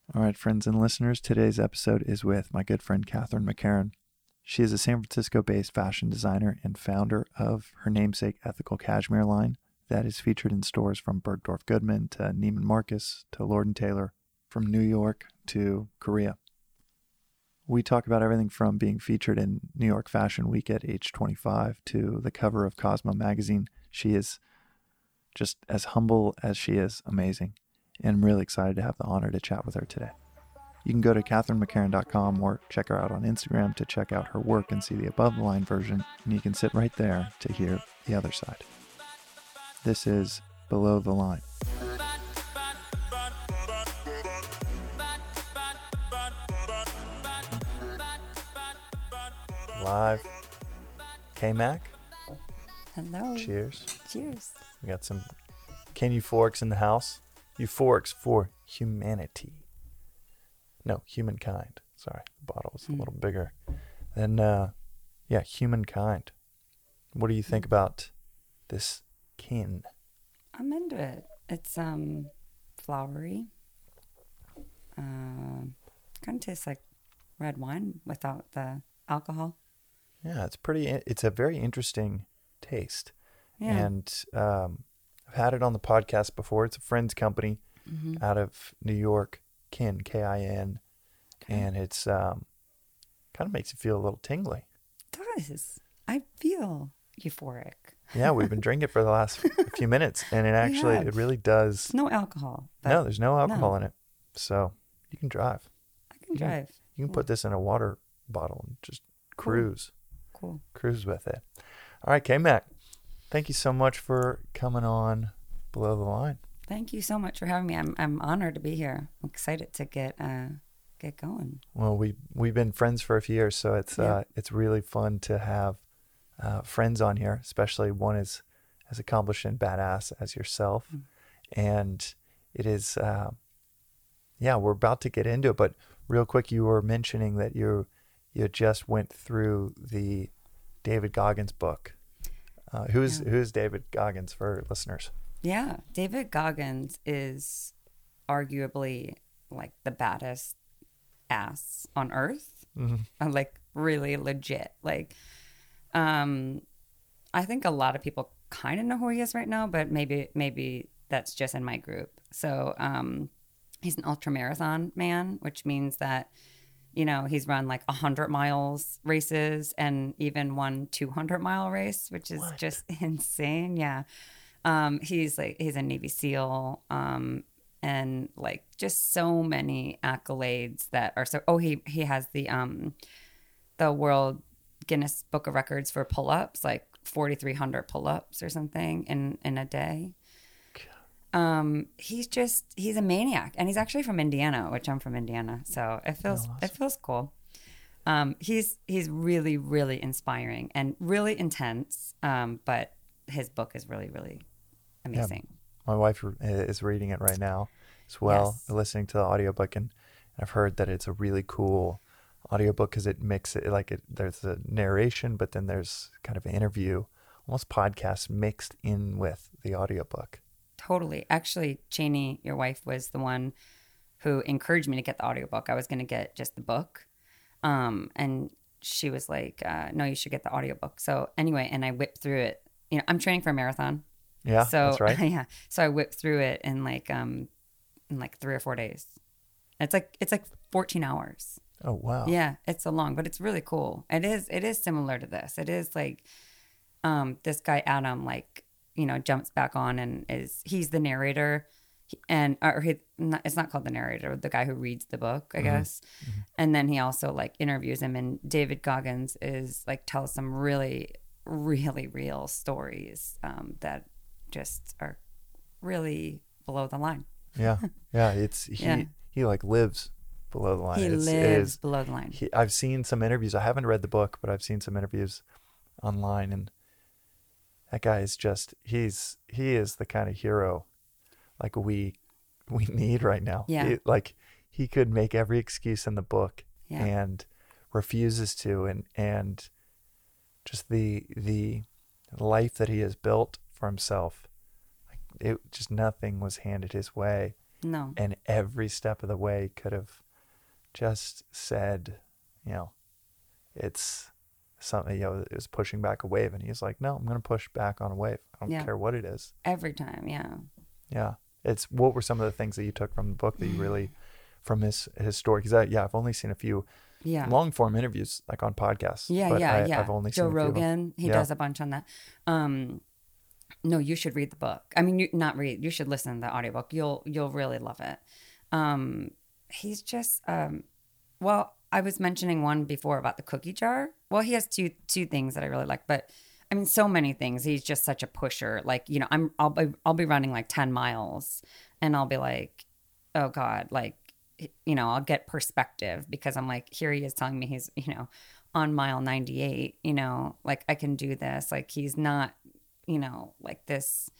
All right, friends and listeners, today's episode is with my good friend Catherine McCarran. She is a San Francisco-based fashion designer and founder of her namesake Ethical Cashmere line that is featured in stores from Bergdorf Goodman to Neiman Marcus to Lord & Taylor, from New York to Korea. We talk about everything from being featured in New York Fashion Week at age 25 to the cover of Cosmo magazine. She is just as humble as she is amazing, and I'm really excited to have the honor to chat with her today. You can go to catherinemccarran.com or check her out on Instagram to check out her work and see the above the line version, and you can sit right there to hear the other side. This is Below the Line. Live. K-Mac. Hello. Cheers. Cheers. We got some Ken Euphorics in the house. Euphorics for humanity. No, humankind. Sorry, the bottle was a little bigger. And humankind. What do you think about this kin? I'm into it. It's flowery. Kind of tastes like red wine without the alcohol. Yeah, it's a very interesting taste. Yeah. And I've had it on the podcast before. It's a friend's company out of New York, Kin, K-I-N. Okay. And it's kind of makes you feel a little tingly. It does. I feel euphoric. Yeah, we've been drinking it for the last few minutes, and it really does. It's no alcohol. No, there's no alcohol in it. So you can drive. I can drive. You can put this in a water bottle and just cruise. Cool. Cruise with it. All right, K-Mac, thank you so much for coming on Below the Line. Thank you so much for having me. I'm honored to be here. I'm excited to get going. Well, we've been friends for a few years, so it's really fun to have friends on here, especially one as accomplished and badass as yourself. And it is, we're about to get into it, but real quick, you were mentioning that you just went through the David Goggins book. Who's David Goggins for listeners? Yeah, David Goggins is arguably like the baddest ass on earth. Like really legit. Like, I think a lot of people kind of know who he is right now, but maybe that's just in my group. So, he's an ultramarathon man, which means that, he's run like 100 miles races and even won 200-mile race, which is just insane. Yeah. He's a Navy SEAL, and like just so many accolades that are he has the World Guinness Book of Records for pull-ups, like 4,300 pull-ups or something in a day. He's a maniac, and he's actually from Indiana, which I'm from Indiana. So it feels cool. He's really, really inspiring and really intense. But his book is really, really amazing. Yeah. My wife is reading it right now as well, listening to the audiobook, and I've heard that it's a really cool audiobook because there's a narration, but then there's kind of an interview, almost podcast mixed in with the audiobook. Totally. Actually, Cheney, your wife, was the one who encouraged me to get the audiobook. I was going to get just the book. And she was like, no, you should get the audiobook. So anyway, and I whipped through it. I'm training for a marathon. Yeah, so, that's right. Yeah. So I whipped through it in like 3 or 4 days. It's like 14 hours. Oh, wow. Yeah. It's so long, but it's really cool. It is similar to this. It is like, this guy, Adam, like, jumps back on and he's the narrator, it's not called the narrator, the guy who reads the book, I guess. And then he also like interviews him, and David Goggins tells some really, really real stories that just are really below the line. Yeah. He like lives below the line. He lives below the line. I've seen some interviews. I haven't read the book, but I've seen some interviews online, and that guy is he is the kind of hero like we need right now. Yeah. He could make every excuse in the book and refuses to, and just the life that he has built for himself. Like, it just nothing was handed his way, No. and every step of the way could have just said, you know, it's something, you know, it was pushing back a wave, and he's like, no, I'm going to push back on a wave. I don't Yeah. care what it is. Every time. Yeah. Yeah. What were some of the things that you took from the book that you really, from his story? Because I've only seen a few Yeah. long form interviews, like on podcasts. Yeah. but Yeah. Yeah. I've only Joe seen a few of them. Rogan, he Yeah. does a bunch on that. No, you should read the book. I mean, not read, you should listen to the audiobook. You'll really love it. He's just, well, I was mentioning one before about the cookie jar. Well, he has two things that I really like, but I mean, so many things. He's just such a pusher. Like, you know, I'll be running like 10 miles and I'll be like, oh God, like, you know, I'll get perspective because I'm like, here he is telling me he's, you know, on mile 98, you know, like I can do this. Like he's not, you know, like this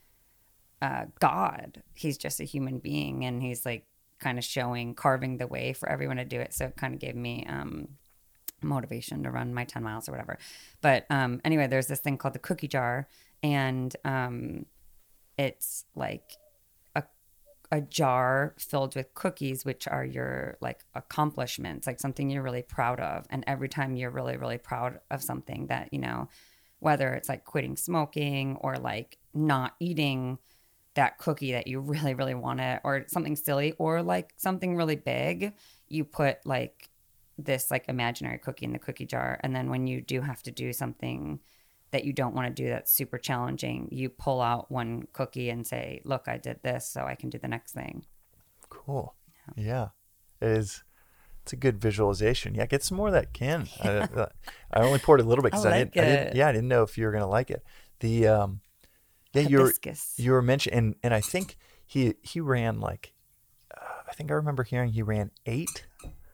God. He's just a human being, and he's like kind of carving the way for everyone to do it. So it kind of gave me motivation to run my 10 miles or whatever. But anyway, there's this thing called the cookie jar, and it's like a jar filled with cookies, which are your like accomplishments, like something you're really proud of. And every time you're really, really proud of something that, you know, whether it's like quitting smoking or like not eating that cookie that you really, really wanted, or something silly, or like something really big, you put like this like imaginary cookie in the cookie jar. And then when you do have to do something that you don't want to do that's super challenging, you pull out one cookie and say, look, I did this, so I can do the next thing. Cool. Yeah. It's a good visualization. Yeah, get some more of that, Ken. I only poured a little bit because I didn't know if you were going to like it. Hibiscus. You were mentioning, and I think he ran like, I think I remember hearing he ran 8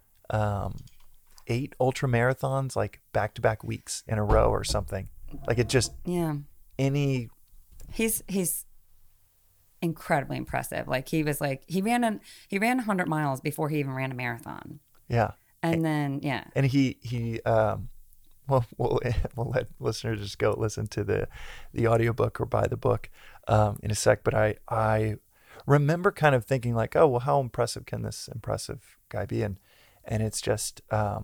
ultra marathons, like back-to-back weeks in a row or something. Like it just, he's incredibly impressive. Like he was like, he ran 100 miles before he even ran a marathon. Yeah. And then, yeah. And he well, we'll let listeners just go listen to the audiobook or buy the book in a sec. But I remember kind of thinking like, oh, well, how impressive can this impressive guy be? And it's just,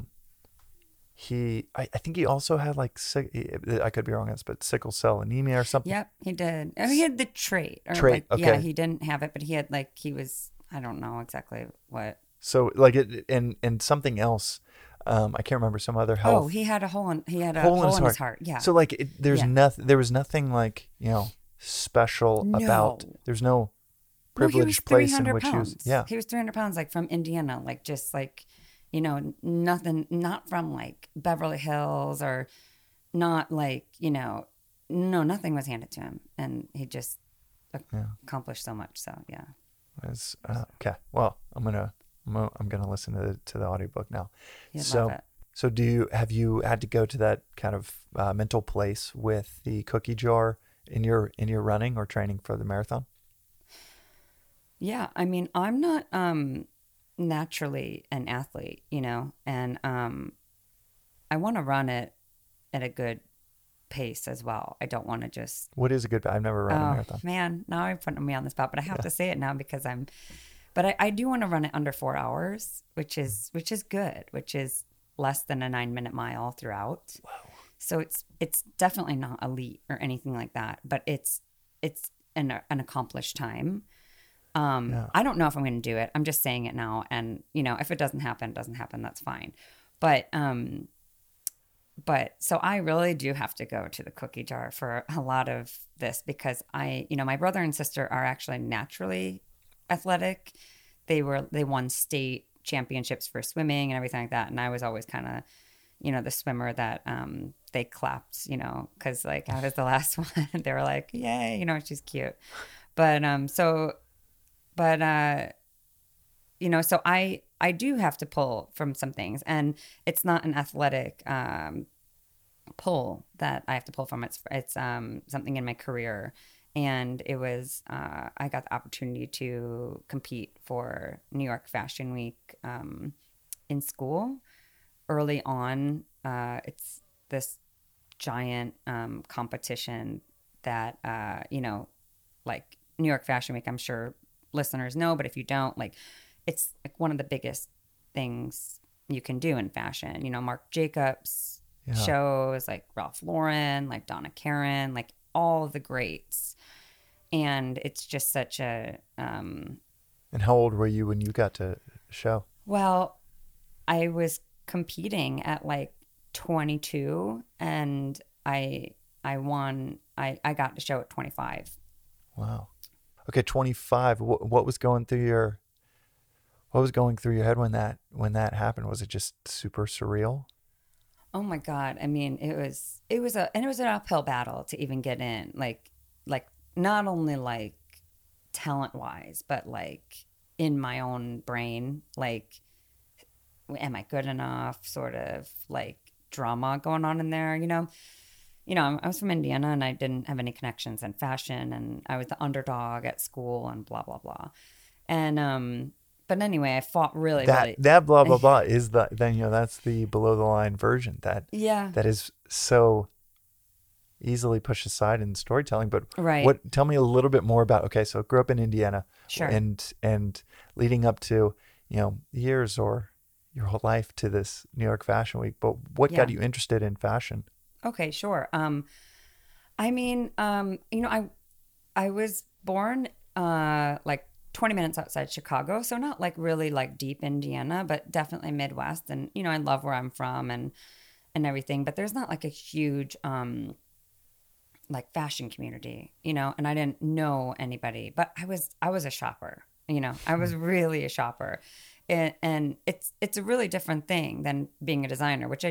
I think he also had like, I could be wrong on this, but sickle cell anemia or something. Yep, he did. I mean, he had the trait. Okay. Yeah, he didn't have it, but he had like, I don't know exactly what. So like and something else, I can't remember, some other health. Oh, he had a hole in his heart. Yeah. So like there was nothing like, you know, special about, there's no privileged place in which he was. Yeah. He was 300 pounds, like from Indiana, like just like, you know, nothing, not from like Beverly Hills or not like, you know, no, nothing was handed to him. And he just accomplished so much. So, yeah. Okay. Well, I'm gonna listen to the audiobook now. You'd love it. So have you had to go to that kind of mental place with the cookie jar in your running or training for the marathon? Yeah. I mean, I'm not naturally an athlete, you know, and I want to run it at a good pace as well. I don't want to just. What is a good? I've never run a marathon. Man, now you're putting me on the spot, but I have to say it now because but I do want to run it under 4 hours, which is good, which is less than a 9-minute mile throughout. Wow. So it's definitely not elite or anything like that, but it's an accomplished time. I don't know if I'm going to do it. I'm just saying it now. And, you know, if it doesn't happen, that's fine. But so I really do have to go to the cookie jar for a lot of this because my brother and sister are actually naturally athletic. They won state championships for swimming and everything like that. And I was always kind of, you know, the swimmer that they clapped, you know, because like I was the last one. They were like, yay, you know, she's cute. But you know, so I do have to pull from some things, and it's not an athletic pull that I have to pull from. It's something in my career, and it was I got the opportunity to compete for New York Fashion Week in school early on. It's this giant competition that you know, like New York Fashion Week, I'm sure listeners know, but if you don't, like, it's like one of the biggest things you can do in fashion. You know, Marc Jacobs shows, like Ralph Lauren, like Donna Karan, like all the greats. And it's just such a And how old were you when you got to show? well, I was competing at like 22, and I won. I got to show at 25. Wow. Okay, 25. What was going through your head when that happened? Was it just super surreal? Oh my God. I mean, it was an uphill battle to even get in. Like not only like talent wise, but like in my own brain, like, am I good enough? Sort of like drama going on in there, you know? I was from Indiana and I didn't have any connections in fashion, and I was the underdog at school and blah, blah, blah. And, but anyway, I fought really. That blah, blah, blah is that's the below the line version that is so easily pushed aside in storytelling. But right. tell me a little bit more about, okay, so grew up in Indiana. Sure. And leading up to, years or your whole life to this New York Fashion Week, but what got you interested in fashion? Okay, sure. I mean, I was born like 20 minutes outside Chicago, so not like really like deep Indiana, but definitely Midwest. And I love where I'm from and everything, but there's not like a huge like fashion community, and I didn't know anybody, but I was a shopper. I was really a shopper. And it's a really different thing than being a designer, which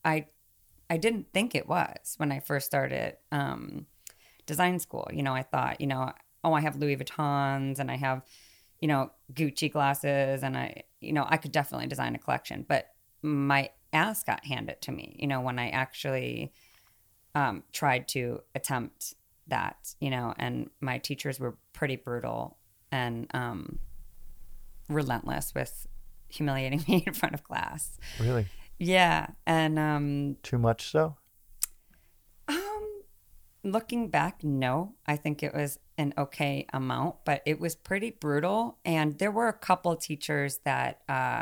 I didn't think it was when I first started design school. I thought, oh, I have Louis Vuittons and I have, Gucci glasses, and I could definitely design a collection. But my ass got handed to me, when I actually tried to attempt that, and my teachers were pretty brutal and relentless with humiliating me in front of class. Really? Yeah. And too much so? Looking back, no. I think it was an okay amount, but it was pretty brutal. And there were a couple teachers that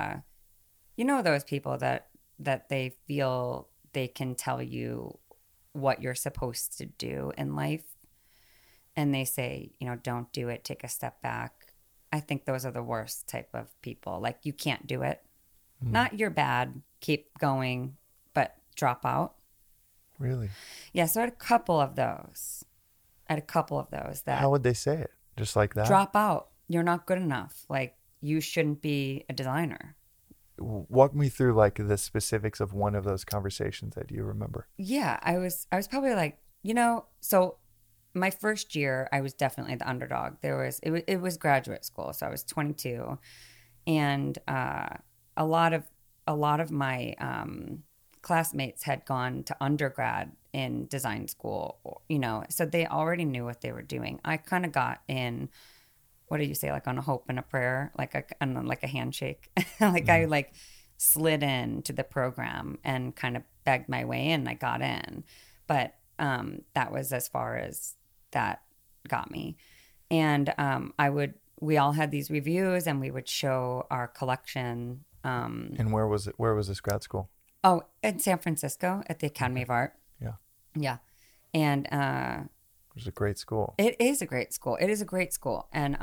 those people that they feel they can tell you what you're supposed to do in life. And they say, don't do it, take a step back. I think those are the worst type of people. Like, you can't do it. Not you're bad, keep going, but drop out. Really? Yeah, so I had a couple of those. That. How would they say it? Just like that? Drop out. You're not good enough. Like, you shouldn't be a designer. Walk me through like the specifics of one of those conversations that you remember. Yeah, I was probably like, so my first year, I was definitely the underdog. It was graduate school, so I was 22, and a lot of my classmates had gone to undergrad in design school, so they already knew what they were doing. I kind of got in, what do you say, like on a hope and a prayer, like a handshake. Like I like slid into the program and kind of begged my way in. I got in, but that was as far as that got me. And we all had these reviews and we would show our collection. And where was it? Where was this grad school? Oh, in San Francisco at the Academy of Art. Yeah. Yeah. And it was a great school. It is a great school. And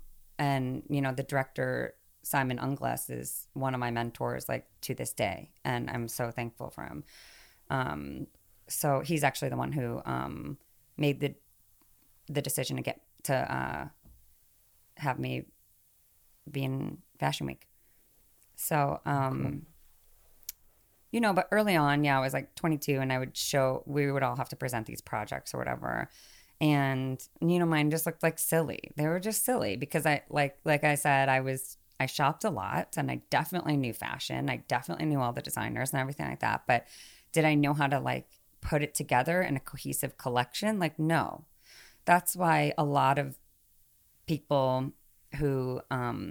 the director, Simon Ungles, is one of my mentors, like, to this day, and I'm so thankful for him. So he's actually the one who made the decision to have me be in Fashion Week. So cool. But early on, I was like 22, and we would all have to present these projects or whatever. And, mine just looked like silly. They were just silly because like I said, I shopped a lot and I definitely knew fashion. I definitely knew all the designers and everything like that. But did I know how to like put it together in a cohesive collection? Like, no. That's why a lot of people who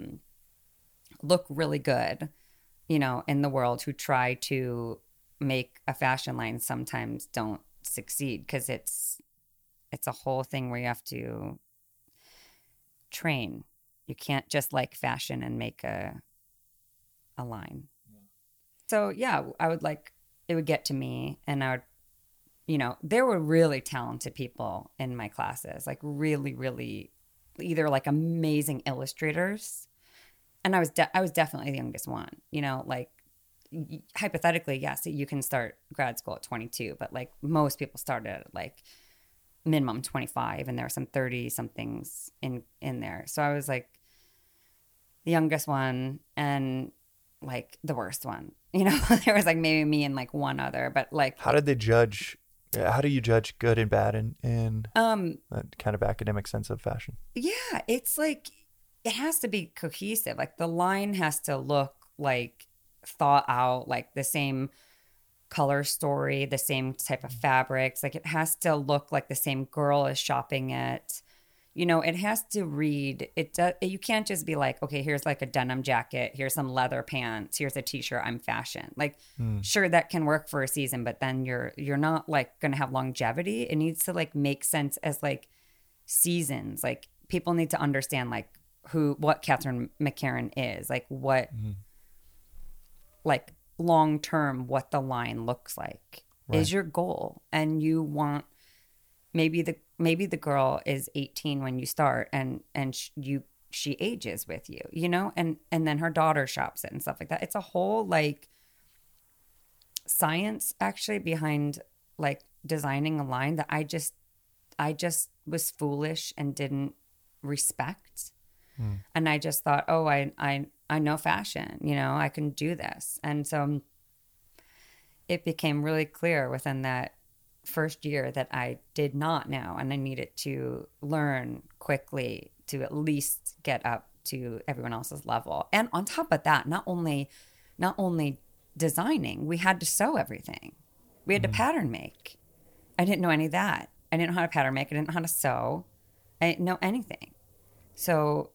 look really good, in the world, who try to make a fashion line sometimes don't succeed, because it's a whole thing where you have to train, You can't just like fashion and make a line. So yeah, I would like, it would get to me and I would, there were really talented people in my classes, like really, really either like amazing illustrators. And I was definitely the youngest one, like hypothetically, yes, you can start grad school at 22, but like most people started at like minimum 25 and there were some 30 somethings in there. So I was like the youngest one and like the worst one. There was like maybe me and like one other, but like how do you judge good and bad in that kind of academic sense of fashion? Yeah, it's like it has to be cohesive. Like the line has to look like thought out, like the same color story, the same type of fabrics. Like it has to look like the same girl is shopping it. It has to read. You can't just be like, okay, here's like a denim jacket, here's some leather pants, here's a t-shirt, I'm fashion. Like, sure, that can work for a season, but then you're not like going to have longevity. It needs to like make sense as like seasons. Like people need to understand like what Catherine McCarran is, like what, like long term, what the line looks like is your goal, and you want maybe the girl is 18 when you start and she ages with you, and then her daughter shops it and stuff like that. It's a whole like science actually behind like designing a line that I just was foolish and didn't respect. And I just thought, oh, I know fashion, I can do this. And so it became really clear within that first year that I did not know, and I needed to learn quickly to at least get up to everyone else's level. And on top of that, not only designing, we had to sew everything. We had to pattern make. I didn't know any of that. I didn't know how to pattern make. I didn't know how to sew. I didn't know anything. So,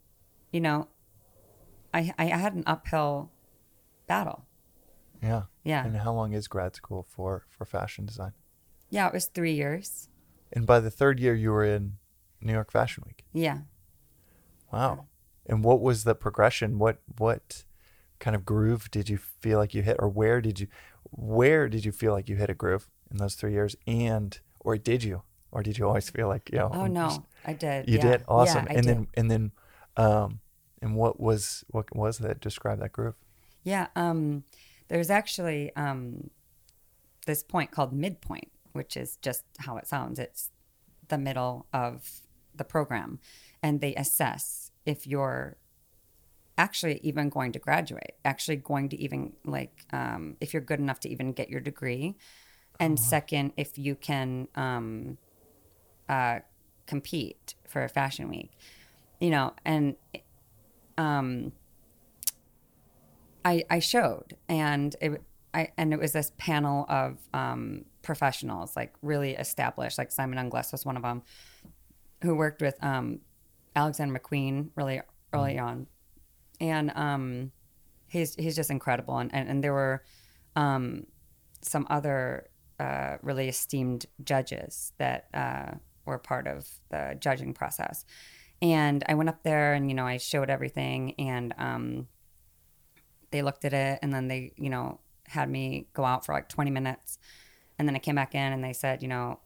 I had an uphill battle. Yeah. Yeah. And how long is grad school for fashion design? Yeah, it was 3 years. And by the third year, you were in New York Fashion Week. Yeah. Wow. And what was the progression? What kind of groove did you feel like you hit, or where did you feel like you hit a groove in those 3 years? Or did you always feel like, Oh no, I did. You did? Awesome. Yeah, and then and what was that? Describe that groove. Yeah. There's actually this point called midpoint, which is just how it sounds. It's the middle of the program, and they assess if you're actually even going to graduate, actually going to even like if you're good enough to even get your degree, and second, if you can compete for a fashion week, and I showed, and it was this panel of professionals, like really established, like Simon Ungles was one of them, who worked with Alexander McQueen really early on, and he's just incredible, and there were some other really esteemed judges that were part of the judging process. And I went up there and, I showed everything, and they looked at it, and then they, had me go out for like 20 minutes. And then I came back in and they said,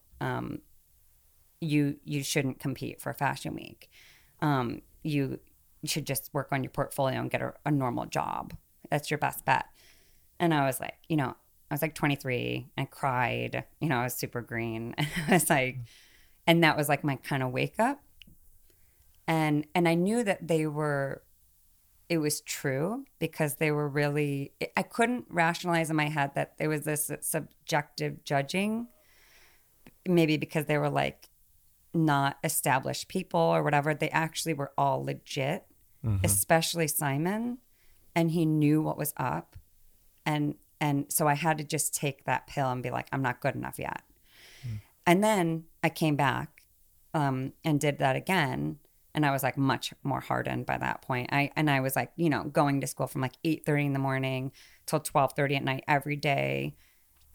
you shouldn't compete for Fashion Week. You should just work on your portfolio and get a normal job. That's your best bet. And I was like, I was like 23. I cried, I was super green. And I was like, and that was like my kind of wake up. And I knew that it was true, because they were really, I couldn't rationalize in my head that there was this subjective judging, maybe because they were like not established people or whatever. They actually were all legit, especially Simon, and he knew what was up. And so I had to just take that pill and be like, I'm not good enough yet. And then I came back and did that again. And I was like much more hardened by that point. I was like, going to school from like 8:30 in the morning till 12:30 at night every day.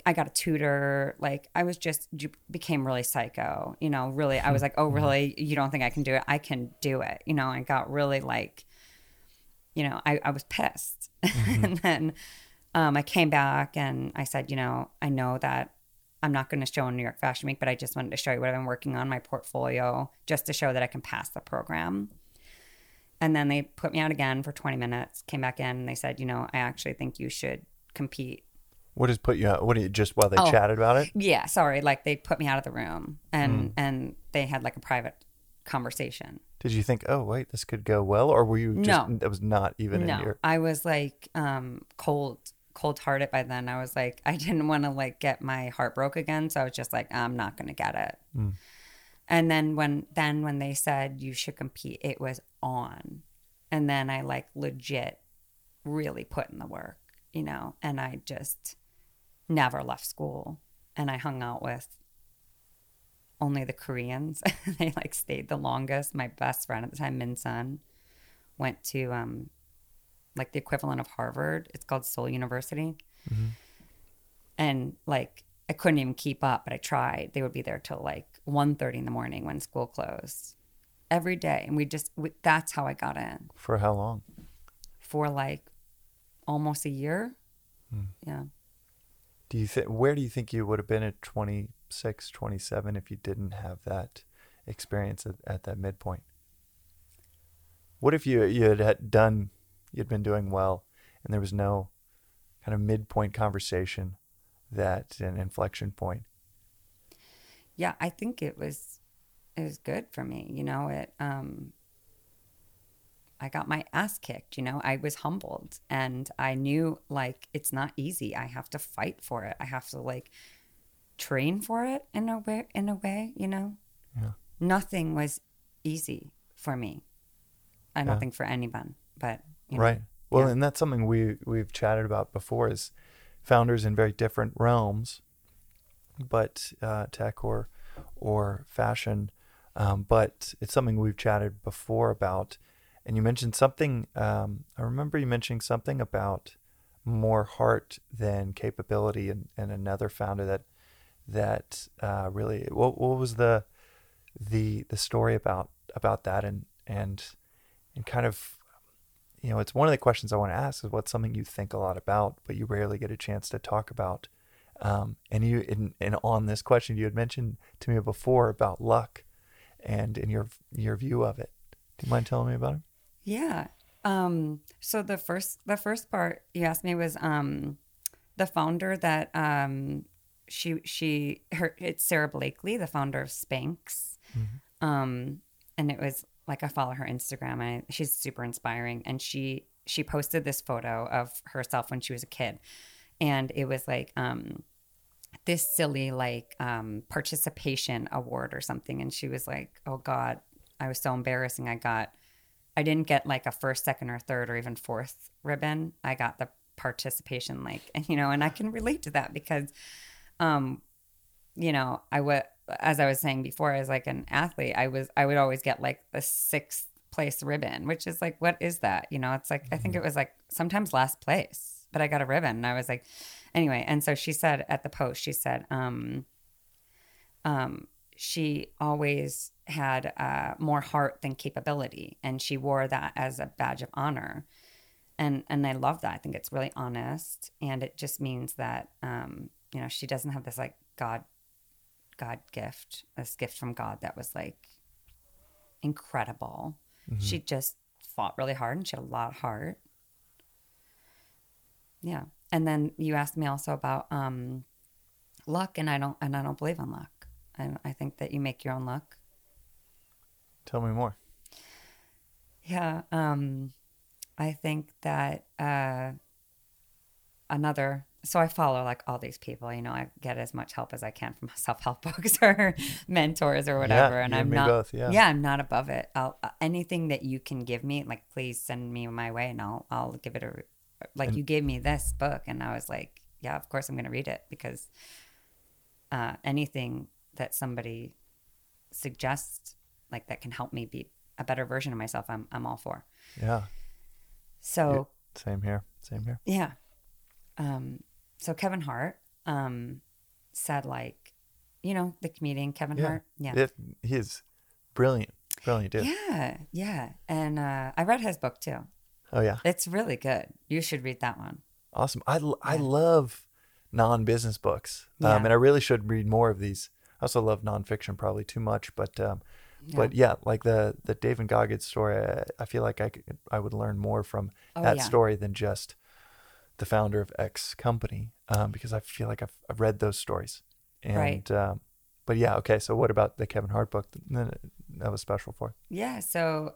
I got a tutor. Like I was became really psycho, really. I was like, oh, really? You don't think I can do it? I can do it. I got really like, I was pissed. And then I came back and I said, I know that I'm not going to show in New York Fashion Week, but I just wanted to show you what I've been working on, my portfolio, just to show that I can pass the program. And then they put me out again for 20 minutes, came back in, and they said, I actually think you should compete. What does put you out? What do you, just while they chatted about it? Yeah, sorry. Like they put me out of the room and they had like a private conversation. Did you think, oh, wait, this could go well? Or were you just, that was not even in your... I was like cold-hearted by then. I was like, I didn't want to like get my heart broke again. So I was just like, I'm not going to get it. And then when they said you should compete, it was on. And then I like legit really put in the work, and I just never left school. And I hung out with only the Koreans. They like stayed the longest. My best friend at the time, Min Sun, went to like the equivalent of Harvard. It's called Seoul University. And like I couldn't even keep up, but I tried. They would be there till like 1:30 in the morning when school closed every day. And that's how I got in. For how long? For like almost a year. Yeah. Where do you think you would have been at 26, 27 if you didn't have that experience at that midpoint? What if you'd been doing well and there was no kind of midpoint conversation, that an inflection point? Yeah, I think it was good for me. I got my ass kicked, I was humbled and I knew like, it's not easy. I have to fight for it. I have to like train for it in a way, Yeah. Nothing was easy for me. I don't think for anyone, but right. Well, and that's something we've chatted about before, is founders in very different realms, but tech or fashion, but it's something we've chatted before about. And you mentioned something, I remember you mentioning something about more heart than capability, and another founder that really, what was the story about that, and kind of, it's one of the questions I want to ask, is what's something you think a lot about, but you rarely get a chance to talk about. And on this question, you had mentioned to me before about luck and in your view of it. Do you mind telling me about it? Yeah. So the first part you asked me was the founder that it's Sarah Blakely, the founder of Spanx. And it was like, I follow her Instagram and she's super inspiring. And she posted this photo of herself when she was a kid. And it was like this silly like participation award or something. And she was like, oh God, I was so embarrassing. I didn't get like a first, second, or third, or even fourth ribbon. I got the participation, like, and I can relate to that because, as I was saying before, as like an athlete, I would always get like the 6th place ribbon, which is like, what is that? It's like, I think it was like sometimes last place, but I got a ribbon and I was like, anyway. And so she said at the post, she said, she always had more heart than capability, and she wore that as a badge of honor. And I love that. I think it's really honest, and it just means that she doesn't have this like God gift, this gift from God that was like incredible. She just fought really hard, and she had a lot of heart. Yeah. And then you asked me also about luck, and I don't believe in luck. I think that you make your own luck. Tell me more. Yeah. I think that so I follow like all these people, I get as much help as I can from self-help books or mentors or whatever. Yeah, and I'm not, both, yeah, I'm not above it. Anything that you can give me, like, please send me my way and I'll give it you gave me this book. And I was like, yeah, of course I'm going to read it, because anything that somebody suggests, like, that can help me be a better version of myself, I'm all for. Yeah. So same here. Yeah. So Kevin Hart, said like, the comedian Kevin Yeah. Hart. Yeah. He is brilliant. Brilliant dude. Yeah. Yeah. And I read his book too. Oh, yeah. It's really good. You should read that one. Awesome. I Yeah. love non-business books. Yeah. And I really should read more of these. I also love nonfiction, probably too much, but yeah, like the David Goggins story, I feel like I would learn more from that story than just the founder of X company, because I feel like I've read those stories. And, Right. But yeah, okay. So what about the Kevin Hart book that was special for? Yeah. So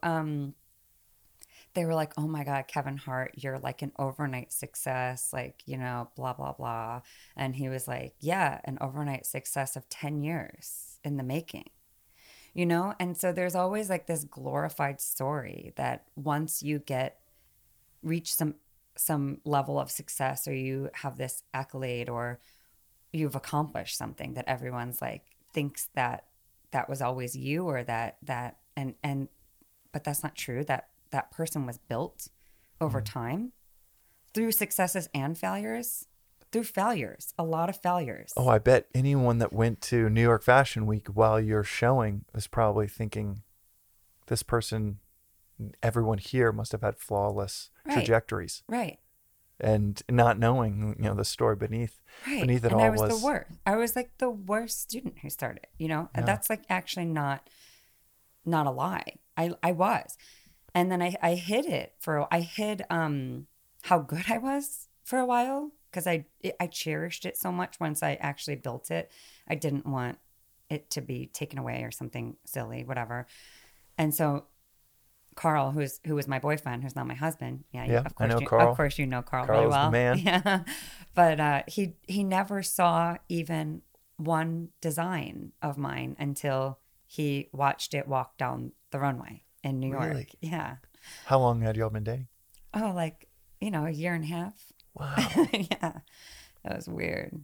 they were like, oh my God, Kevin Hart, you're like an overnight success, like, blah, blah, blah. And he was like, yeah, an overnight success of 10 years in the making, And so there's always like this glorified story that once you reach some level of success, or you have this accolade, or you've accomplished something, that everyone's like thinks that was always you, or that and but that's not true. That person was built over time through successes and failures. Through failures, a lot of failures. Oh, I bet anyone that went to New York Fashion Week while you're showing is probably thinking, this person, everyone here must have had flawless trajectories. Right. And not knowing, the story beneath it and all I was the worst. I was like the worst student who started, and that's like actually not a lie. I was. And then I hid it I hid how good I was for a while, because I cherished it so much. Once I actually built it, I didn't want it to be taken away or something silly, whatever. And so Carl, who was my boyfriend, who's not my husband. Yeah, of course I know Carl. Of course you know Carl Carl's really well. the man. Yeah. But he never saw even one design of mine until he watched it walk down the runway in New York. Really? Yeah. How long had y'all been dating? Oh, like, a year and a half. Wow. Yeah. That was weird.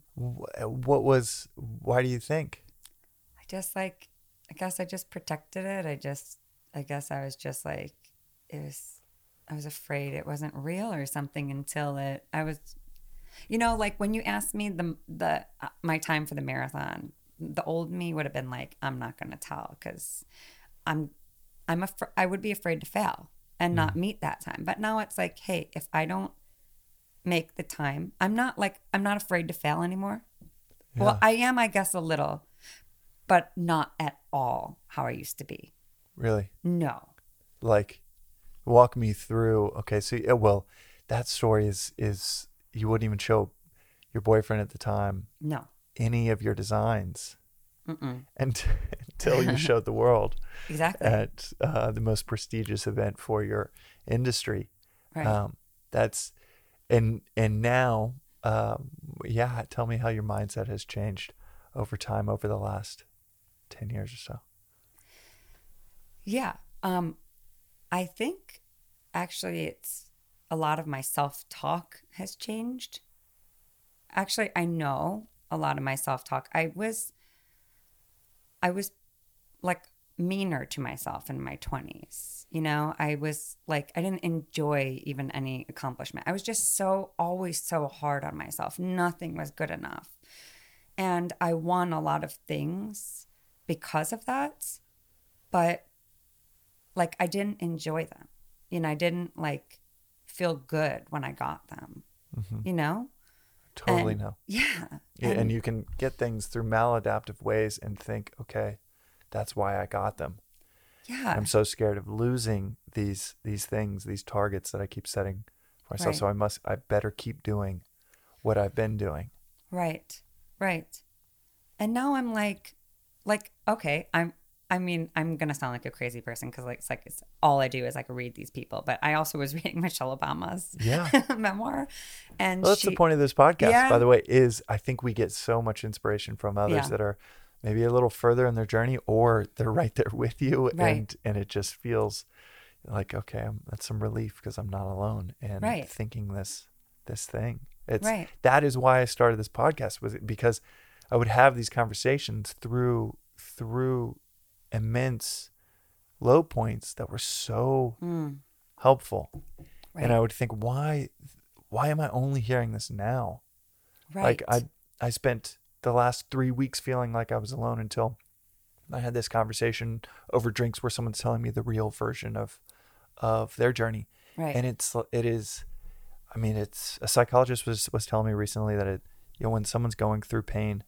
Why do you think? I guess I just protected it. I guess I was just like, I was afraid it wasn't real or something until I was, like when you asked me my time for the marathon, the old me would have been like, I'm not going to tell, because I would be afraid to fail and not meet that time. But now it's like, hey, if I don't make the time, I'm not afraid to fail anymore. Yeah. Well, I am, I guess, a little, but not at all how I used to be. Really? No. Like, walk me through. Okay, so that story is you wouldn't even show your boyfriend at the time. No. Any of your designs. Mm-mm. Until you showed the world. Exactly. At the most prestigious event for your industry. Right. That's and now, tell me how your mindset has changed over time, over the last 10 years or so. Yeah. I think actually it's a lot of my self-talk has changed. Actually, I know a lot of my self-talk. I was like meaner to myself in my 20s. I was like, I didn't enjoy even any accomplishment. I was just always so hard on myself. Nothing was good enough. And I won a lot of things because of that. But like, I didn't enjoy them. I didn't like feel good when I got them, Totally know. Yeah. And you can get things through maladaptive ways and think, okay, that's why I got them. Yeah. I'm so scared of losing these things, these targets that I keep setting for myself. Right. So I better keep doing what I've been doing. Right. And now I'm like, okay, I'm going to sound like a crazy person, because it's all I do is like read these people. But I also was reading Michelle Obama's memoir. And that's the point of this podcast, by the way, is I think we get so much inspiration from others that are maybe a little further in their journey, or they're right there with you. Right. And it just feels like, okay, that's some relief because I'm not alone and thinking this thing. That is why I started this podcast, was because I would have these conversations through immense low points that were so helpful. Right. And I would think, why am I only hearing this now? Right. Like I spent the last 3 weeks feeling like I was alone until I had this conversation over drinks where someone's telling me the real version of their journey. Right. And it is, I mean, it's, a psychologist was telling me recently that when someone's going through pain,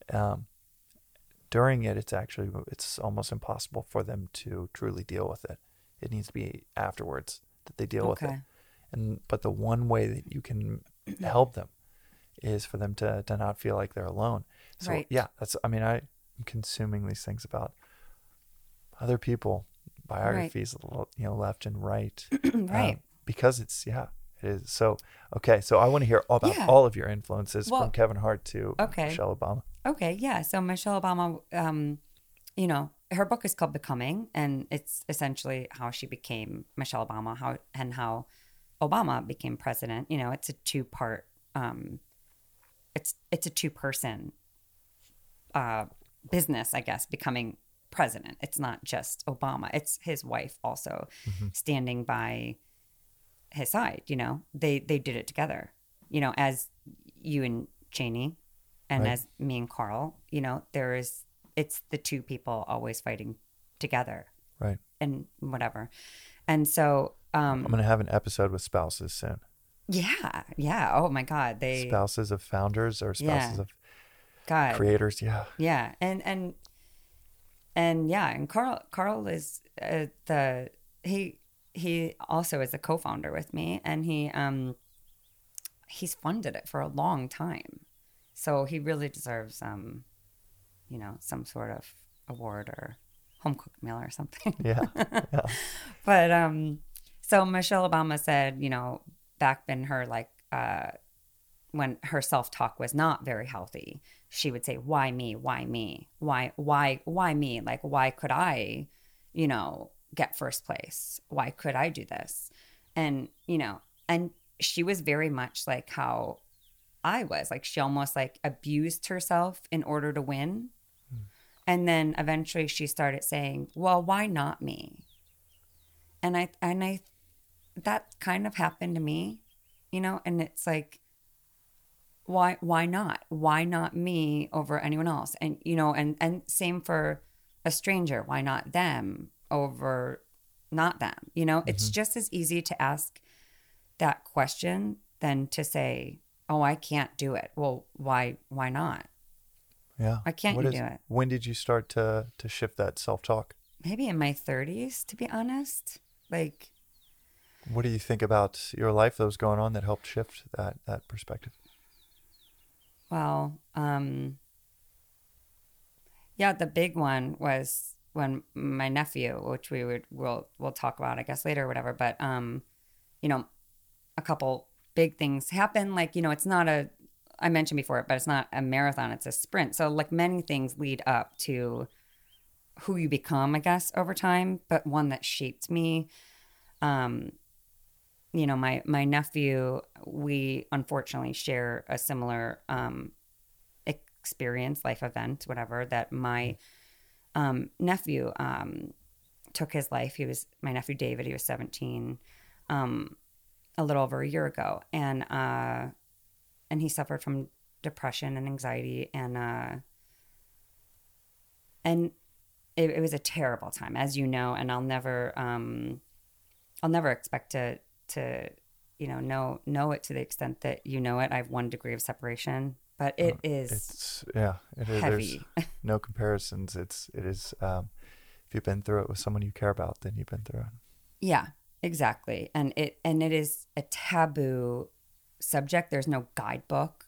during it, it's almost impossible for them to truly deal with it. It needs to be afterwards that they deal with it. But the one way that you can help them is for them to not feel like they're alone. So right. yeah, I'm consuming these things about other people, biographies, right. Left and right. Right. Because it is. So, okay. So I want to hear about all of your influences from Kevin Hart to Michelle Obama. Okay. Yeah. So Michelle Obama, her book is called Becoming, and it's essentially how she became Michelle Obama, how Obama became president. It's a two-part, it's a two-person business, I guess, becoming president. It's not just Obama. It's his wife also standing by his side. They did it together, as you and Cheney and as me and Carl, it's the two people always fighting together. Right. And whatever. And so I'm going to have an episode with spouses soon. Yeah. Yeah. Oh my God. Spouses of founders or spouses of creators. Yeah. Yeah. And Carl is he also is a co-founder with me, and he's funded it for a long time. So he really deserves some sort of award or home cooked meal or something. Yeah. But so Michelle Obama said, back in her when her self-talk was not very healthy, she would say, why me? Why me? Why me? Like, why could I, get first place? Why could I do this? And, and she was very much like how I was. Like, she almost abused herself in order to win. And then eventually she started saying, well, why not me? And I that kind of happened to me, and it's like, why not? Why not me over anyone else? And, and same for a stranger. Why not them over not them? It's just as easy to ask that question than to say, oh, I can't do it. Well, why not? Yeah. Why can't you do it? When did you start to shift that self-talk? Maybe in my 30s, to be honest. What do you think about your life that was going on that helped shift that perspective? Well, the big one was when my nephew, which we'll talk about, I guess, later or whatever. But, a couple big things happened. It's not I mentioned before, but it's not a marathon, it's a sprint. So many things lead up to who you become, I guess, over time. But one that shaped me, my nephew, we unfortunately share a similar experience, life event, whatever, that my nephew took his life. My nephew David, he was 17 a little over a year ago. And he suffered from depression and anxiety, and it was a terrible time, as you know. And I'll never expect to know it to the extent that you know it. I have 1 degree of separation, but it is heavy. There's no comparisons. It is. If you've been through it with someone you care about, then you've been through it. Yeah, exactly. And it is a taboo subject. There's no guidebook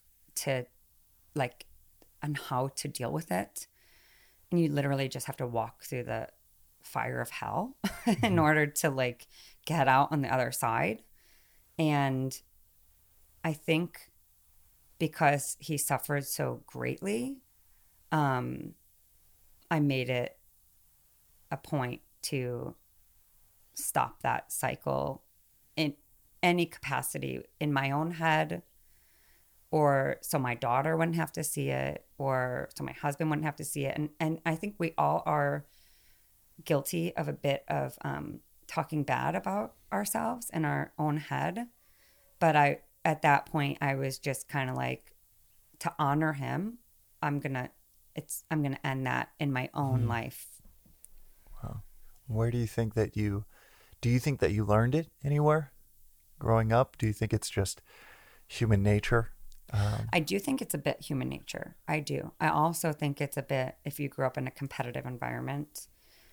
on how to deal with it, and you literally just have to walk through the fire of hell in order to get out on the other side. And I think because he suffered so greatly, I made it a point to stop that cycle in any capacity, in my own head, or so my daughter wouldn't have to see it, or so my husband wouldn't have to see it. And I think we all are guilty of a bit of talking bad about ourselves in our own head. But at that point, I was just kind of to honor him, I'm gonna end that in my own life. Wow. Where do you think that you learned it anywhere growing up? Do you think it's just human nature? I do think it's a bit human nature. I do. I also think it's a bit, if you grew up in a competitive environment,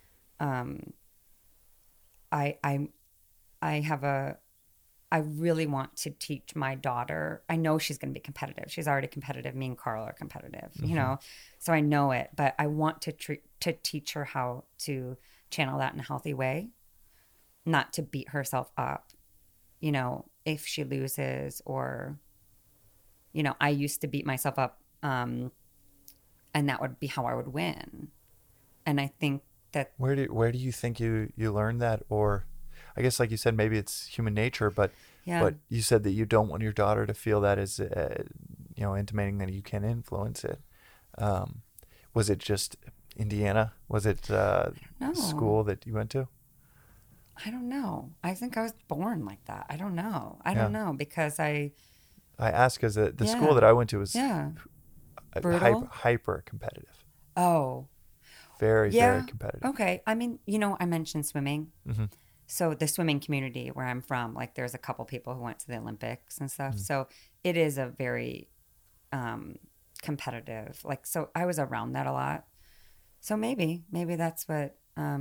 I really want to teach my daughter. I know she's going to be competitive. She's already competitive. Me and Carl are competitive, so I know it, but I want to teach her how to channel that in a healthy way, not to beat herself up, if she loses, or, I used to beat myself up, and that would be how I would win. And I think that where do you think you learned that? Or I guess, like you said, maybe it's human nature, but you said that you don't want your daughter to feel that as intimating that you can influence it. Was it just Indiana? Was it No. school that you went to? I don't know. I think I was born like that. I don't know. I don't know, because I asked because the school that I went to was hyper competitive. Oh. Very, very competitive. Okay. I mean, I mentioned swimming. Mm-hmm. So the swimming community where I'm from, like, there's a couple people who went to the Olympics and stuff. Mm-hmm. So it is a very competitive, like, so I was around that a lot. So maybe that's what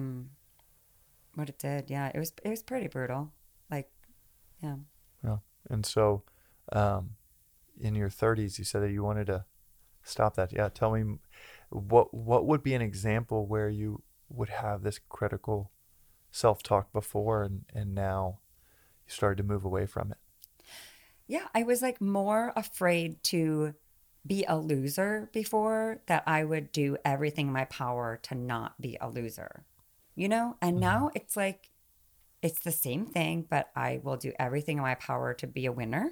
it did. Yeah. It was pretty brutal. Like, yeah. Yeah. And so in your 30s, you said that you wanted to stop that. Yeah. Tell me, what would be an example where you would have this critical self-talk before and now you started to move away from it? Yeah, I was like more afraid to be a loser before, that I would do everything in my power to not be a loser, and now it's like, it's the same thing, but I will do everything in my power to be a winner.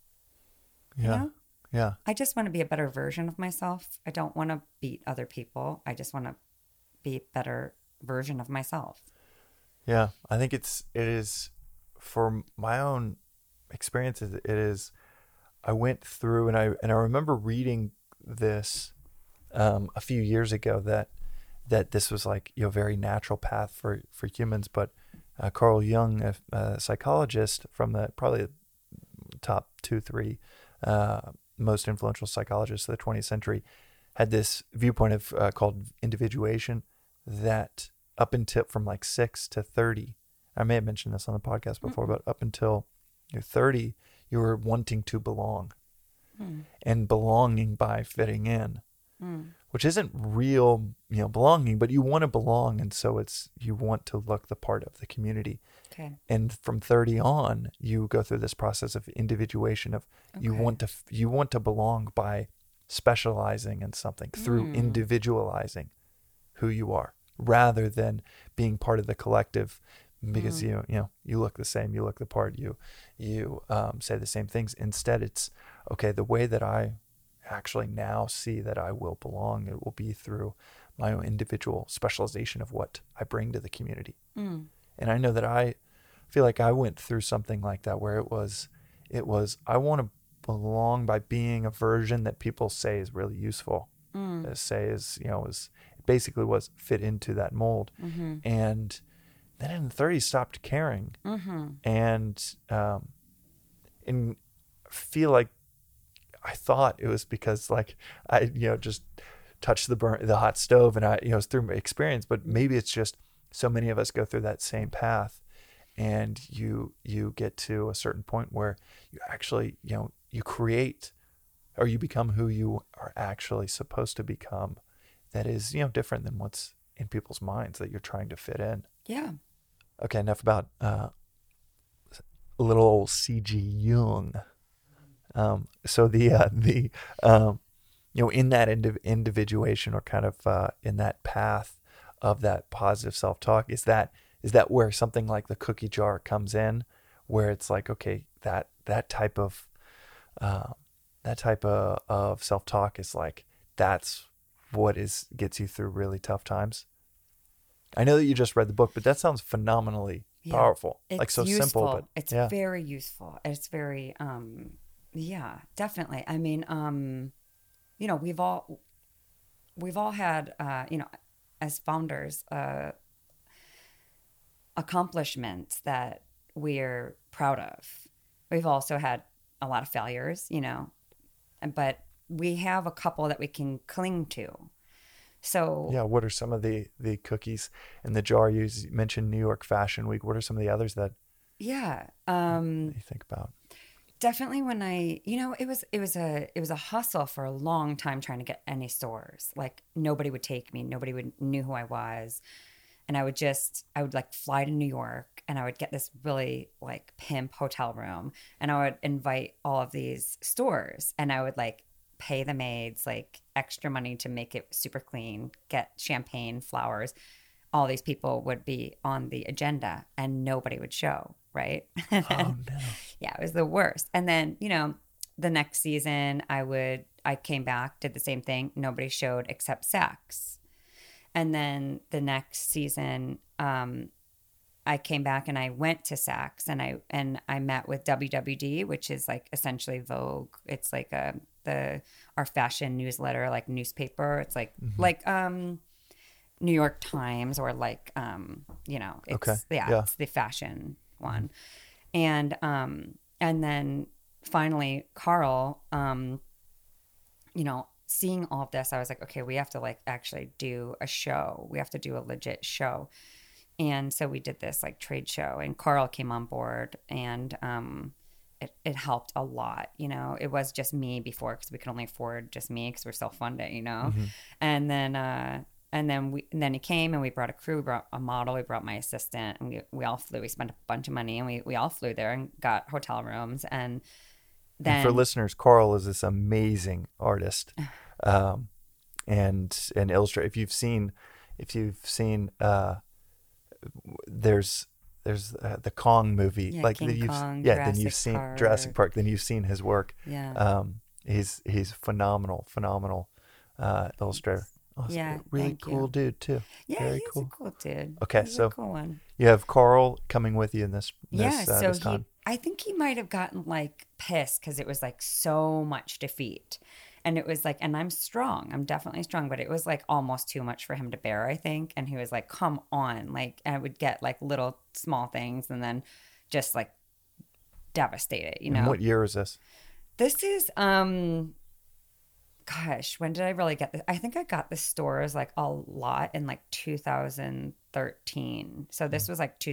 Yeah. I just want to be a better version of myself. I don't want to beat other people. I just want to be a better version of myself. Yeah, I think it is, for my own experiences, it is, I went through and I remember reading this a few years ago that this was like, very natural path for humans, but Carl Jung, a psychologist from probably the top 2-3 most influential psychologists of the 20th century, had this viewpoint of called individuation, that up until from like 6 to 30, I may have mentioned this on the podcast before, but up until you're 30, you were wanting to belong, and belonging by fitting in, which isn't real, belonging, but you want to belong. And so you want to look the part of the community. Okay. And from 30 on, you go through this process of individuation of you want to belong by specializing in something, through individualizing who you are, rather than being part of the collective, because you look the same, you look the part, you say the same things. Instead, it's okay, the way that I actually now see that I will belong, it will be through my own individual specialization of what I bring to the community. And I know that I feel like I went through something like that, where it was I want to belong by being a version that people say is really useful, say is basically was fit into that mold. And then in the 30s stopped caring, and feel like I thought it was because like I just touched the hot stove, and I it's through my experience, but maybe it's just so many of us go through that same path, and you get to a certain point where you actually you create, or you become who you are actually supposed to become, that is different than what's in people's minds that you're trying to fit in. Yeah. Okay, enough about little old C.G. Jung. So in that individuation, or kind of in that path of that positive self-talk, is that where something like the cookie jar comes in, where it's like, okay, that type of self-talk is like, that's what gets you through really tough times. I know that you just read the book, but that sounds phenomenally powerful. It's like so useful. simple, but it's very useful. It's very, yeah, definitely. I mean, you know, we've all had, you know, as founders, accomplishments that we're proud of. We've also had a lot of failures, you know, but we have a couple that we can cling to. So Yeah, what are some of the cookies in the jar? You mentioned New York Fashion Week. What are some of the others that yeah, you think about? definitely when I, you know, it was a hustle for a long time trying to get any stores. Like nobody would take me, nobody would knew who I was. And I would like fly to New York and I would get this really like pimp hotel room and I would invite all of these stores and I would like pay the maids like extra money to make it super clean, get champagne, flowers. All these people would be on the agenda and nobody would show, right? Oh no. Yeah, it was the worst. And then, you know, the next season I came back, did the same thing. Nobody showed except Saks. And then the next season, I came back and I went to Saks and I met with WWD, which is like essentially Vogue. It's like our fashion newsletter, like newspaper. It's like New York Times or like you know, it's Okay. yeah, it's the fashion one. And then finally Carl, you know, seeing all of this, I was like, okay, we have to like actually do a show. We have to do a legit show. And so we did this like trade show and Carl came on board and it helped a lot. You know, it was just me before because we could only afford just me because we're self-funded, you know. And then he came and we brought a crew, we brought a model, we brought my assistant and we all flew. We spent a bunch of money and we all flew there and got hotel rooms and then And for listeners, Carl is this amazing artist, and illustrator. If you've seen, there's the Kong movie, yeah, like King Kong, then you've Jurassic seen Park. Jurassic Park. Then you've seen his work. Yeah. He's phenomenal illustrator. Oh, Yeah, really thank cool you. dude too. Yeah, Very he's cool. a cool dude. Okay, He's so a cool one. you have Carl coming with you in this Yeah, so this time. I think he might have gotten like pissed because it was like so much defeat. And it was like, and I'm strong. I'm definitely strong, but it was like almost too much for him to bear, I think. And he was like, come on. Like, and I would get like little small things and then just like devastate it, you And know? what year is this? This is, gosh, when did I really get this? I think I got the stores like a lot in like 2013. So this was like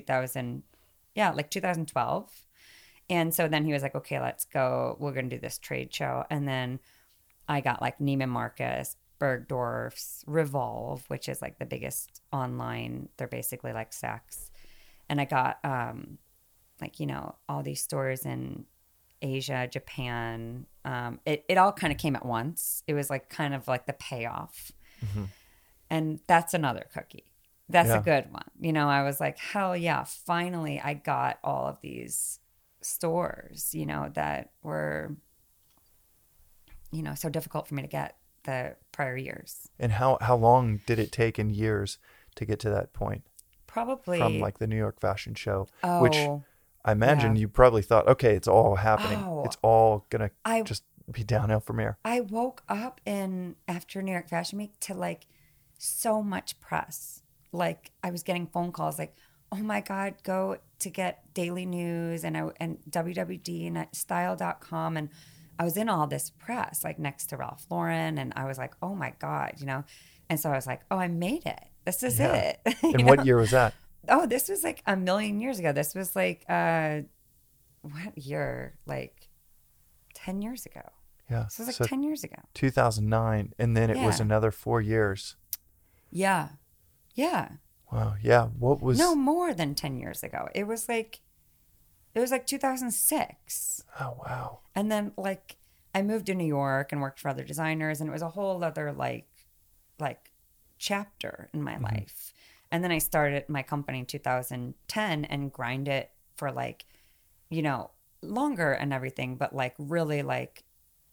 2012. And so then he was like, okay, let's go. We're going to do this trade show. And then I got like Neiman Marcus, Bergdorf's, Revolve, which is like the biggest online. They're basically like Saks. And I got like, you know, all these stores in Asia, Japan. It all kind of came at once. It was like kind of like the payoff. And that's another cookie. That's Yeah. a good one. You know, I was like, hell yeah, finally I got all of these stores, you know, that were, you know, so difficult for me to get the prior years. And how long did it take in years to get to that point Probably from like the New York Fashion Show, which oh, I imagine yeah. you probably thought, okay, it's all happening. Oh, It's all gonna I just be downhill from here. I woke up in after New York Fashion Week to like so much press. Like I was getting phone calls like, "Oh my God, go to get Daily News and WWD and Style.com." And I was in all this press, like next to Ralph Lauren, and I was like, "Oh my God," you know. And so I was like, "Oh, I made it. This is Yeah. it." You And know? what year was that? Oh, this was like a million years ago. This was like what year? Like 10 years ago. Yeah. This was like So 10 years ago. 2009, and then it was Yeah. another 4 years. Yeah. Yeah. Wow. Yeah. What was? No, more than 10 years ago. It was like 2006. Oh wow. And then like I moved to New York and worked for other designers and it was a whole other like chapter in my life. And then I started my company in 2010 and grind it for like, you know, longer and everything, but like really like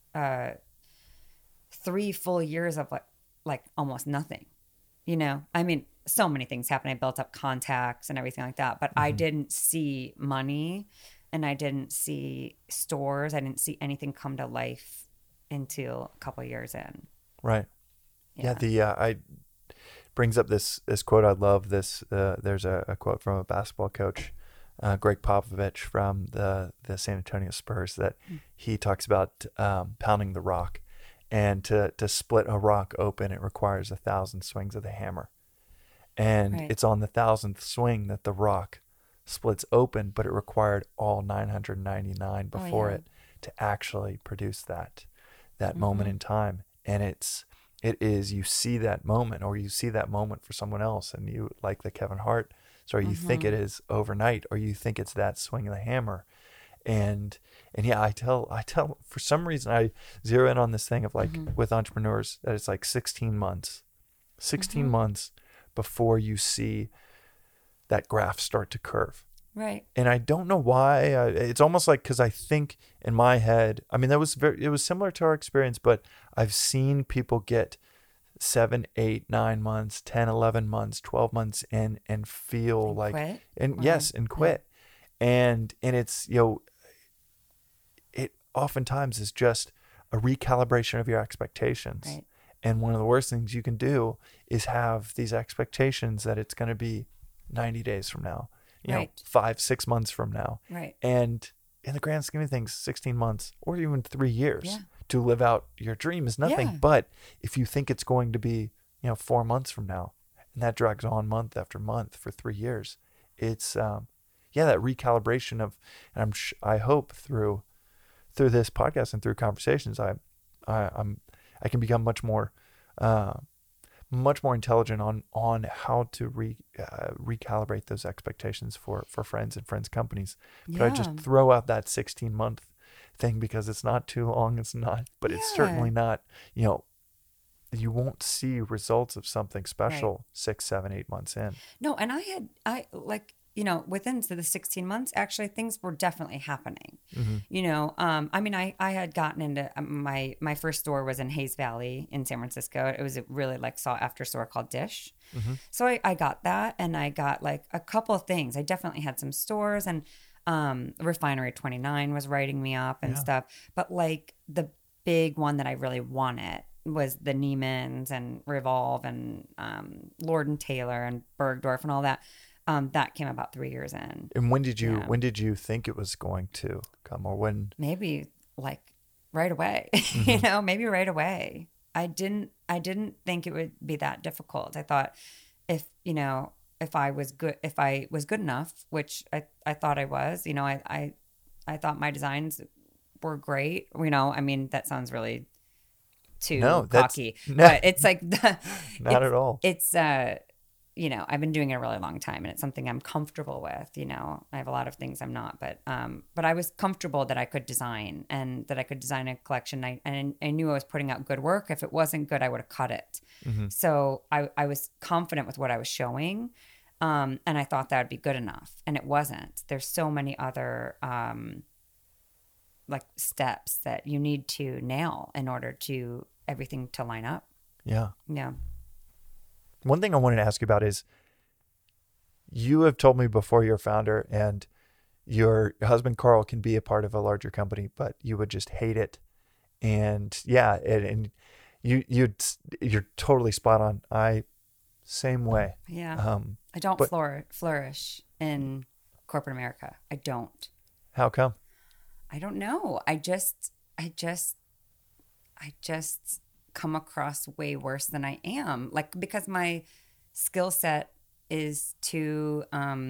3 full years of like almost nothing. You know, I mean, so many things happened. I built up contacts and everything like that, but I didn't see money and I didn't see stores. I didn't see anything come to life into a couple years in. Right. Yeah. I brings up this quote. I love this. There's a quote from a basketball coach, Greg Popovich from the San Antonio Spurs, that he talks about pounding the rock, and to split a rock open, it requires 1,000 swings of the hammer, and it's on the 1,000th swing that the rock splits open, but it required all 999 before it to actually produce that moment in time. And it is, you see that moment, or you see that moment for someone else, and you, like the Kevin Hart story, you think it is overnight, or you think it's that swing of the hammer. And yeah, I tell for some reason I zero in on this thing of like with entrepreneurs that it's like 16 months before you see that graph start to curve. Right. And I don't know why. It's almost like, because I think in my head, I mean, it was similar to our experience, but I've seen people get 7, 8, 9 months, 10, 11 months, 12 months in and feel like, quit? and quit. And it's, it oftentimes is just a recalibration of your expectations. Right. And one of the worst things you can do is have these expectations that it's going to be 90 days from now, you know, 5-6 months from now. Right. And in the grand scheme of things, 16 months or even 3 years to live out your dream is nothing. Yeah. But if you think it's going to be, 4 months from now, and that drags on month after month for 3 years, it's, that recalibration of, and I hope through this podcast and through conversations, I can become much more intelligent on how to recalibrate those expectations for friends and friends' companies. But I just throw out that 16-month thing because it's not too long. It's not, but it's certainly not, you won't see results of something special 6, 7, 8 months in. No. And within the 16 months, actually things were definitely happening. I had gotten into my first store was in Hayes Valley in San Francisco. It was a really sought after store called Dish. So I got that, and I got a couple of things. I definitely had some stores, and Refinery 29 was writing me up and stuff. But the big one that I really wanted was the Neiman's and Revolve and Lord & Taylor and Bergdorf and all that. That came about 3 years in. And when did you think it was going to come, or when? Maybe right away. Maybe right away. I didn't think it would be that difficult. I thought if I was good enough, which I thought I was, I thought my designs were great. That sounds really too cocky, but it's not at all. It's I've been doing it a really long time, and it's something I'm comfortable with. I have a lot of things I'm not, but I was comfortable that I could design, and that I could design a collection. And I knew I was putting out good work. If it wasn't good, I would have cut it. So I was confident with what I was showing, and I thought that would be good enough, and it wasn't. There's so many other steps that you need to nail in order to everything to line up. Yeah. Yeah. One thing I wanted to ask you about is, you have told me before you're a founder, and your husband Carl can be a part of a larger company, but you would just hate it. And you're totally spot on. Same way. Yeah. I don't flourish in corporate America. I don't. How come? I don't know. I just come across way worse than I am. Because my skill set is to,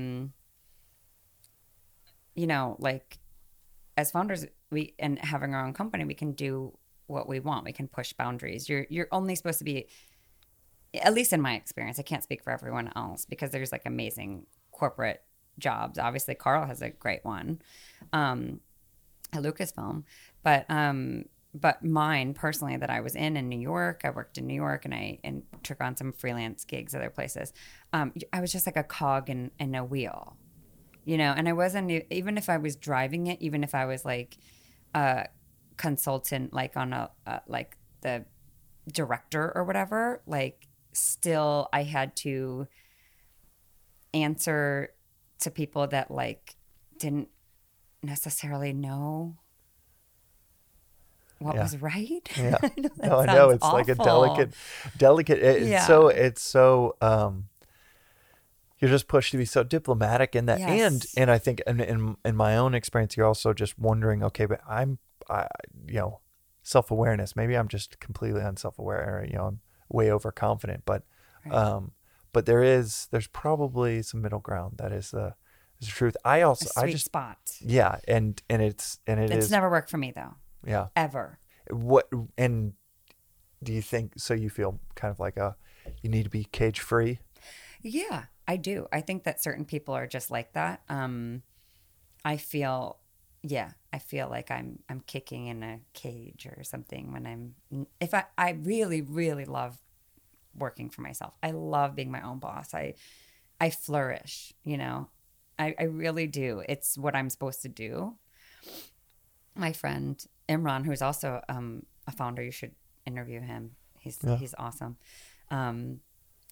as founders, and having our own company, we can do what we want. We can push boundaries. You're only supposed to be, at least in my experience, I can't speak for everyone else, because there's amazing corporate jobs. Obviously, Carl has a great one at Lucasfilm, but mine personally that I was in New York, I worked in New York, and took on some freelance gigs other places. I was just like a cog in a wheel, and I wasn't, even if I was driving it, even if I was a consultant, on the director or whatever, still I had to answer to people that didn't necessarily know what Yeah. was right. Yeah. I know that No, I know. sounds It's like a awful. delicate. Yeah. It's so, you're just pushed to be so diplomatic in that. Yes. And I think in my own experience, you're also just wondering, okay, but I, you know, self-awareness. Maybe I'm just completely unself-aware, or, you know, I'm way overconfident, Right. there's probably some middle ground. That is the truth. A I sweet just, spot. yeah. And it It's is, never worked for me though. yeah. Ever. What, and do you think, so you feel kind of like you need to be cage free? Yeah, I do. I think that certain people are just like that. I feel, yeah, I feel like I'm kicking in a cage or something when I really, really love working for myself. I love being my own boss. I flourish, you know. I really do. It's what I'm supposed to do. My friend Imran, who's also a founder, you should interview him. Yeah. He's awesome. Um,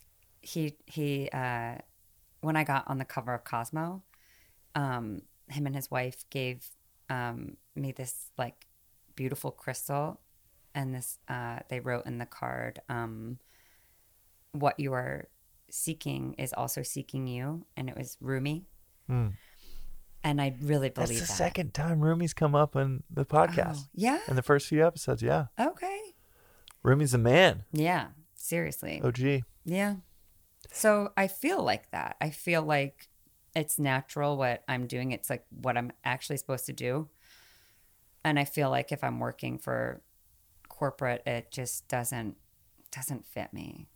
he when I got on the cover of Cosmo, him and his wife gave me this like beautiful crystal, and this they wrote in the card, "What you are seeking is also seeking you," and it was Rumi, Hmm. and I really That's believe the that. second time Rumi's come up in the podcast. Oh, yeah. In the first few episodes, yeah. Okay. Rumi's a man. Yeah. Seriously. OG. Yeah. So I feel like that. I feel like it's natural what I'm doing. It's like what I'm actually supposed to do. And I feel like if I'm working for corporate, it just doesn't fit me.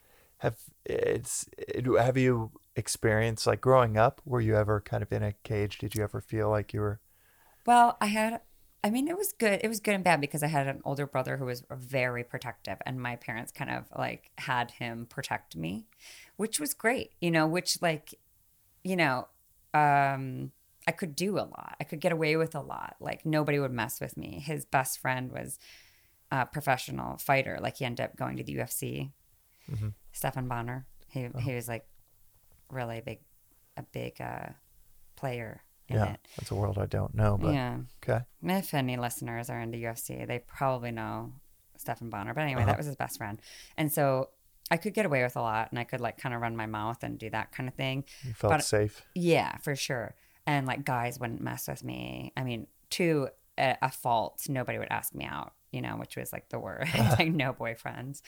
Have you experienced, like, growing up, were you ever kind of in a cage? Did you ever feel like you were? Well, I mean, it was good. It was good and bad because I had an older brother who was very protective, and my parents kind of like had him protect me, which was great, you know, you know, I could do a lot. I could get away with a lot. Like nobody would mess with me. His best friend was a professional fighter. Like he ended up going to the UFC. Mm-hmm. Stefan Bonner. He was like really a big player in Yeah, it. that's a world I don't know, but Yeah. okay. If any listeners are into UFC, they probably know Stefan Bonner. But anyway, that was his best friend. And so I could get away with a lot, and I could like kind of run my mouth and do that kind of thing. You felt But safe. yeah, for sure. And like guys wouldn't mess with me. I mean, to a fault, nobody would ask me out, you know, which was like the worst. Like no boyfriends.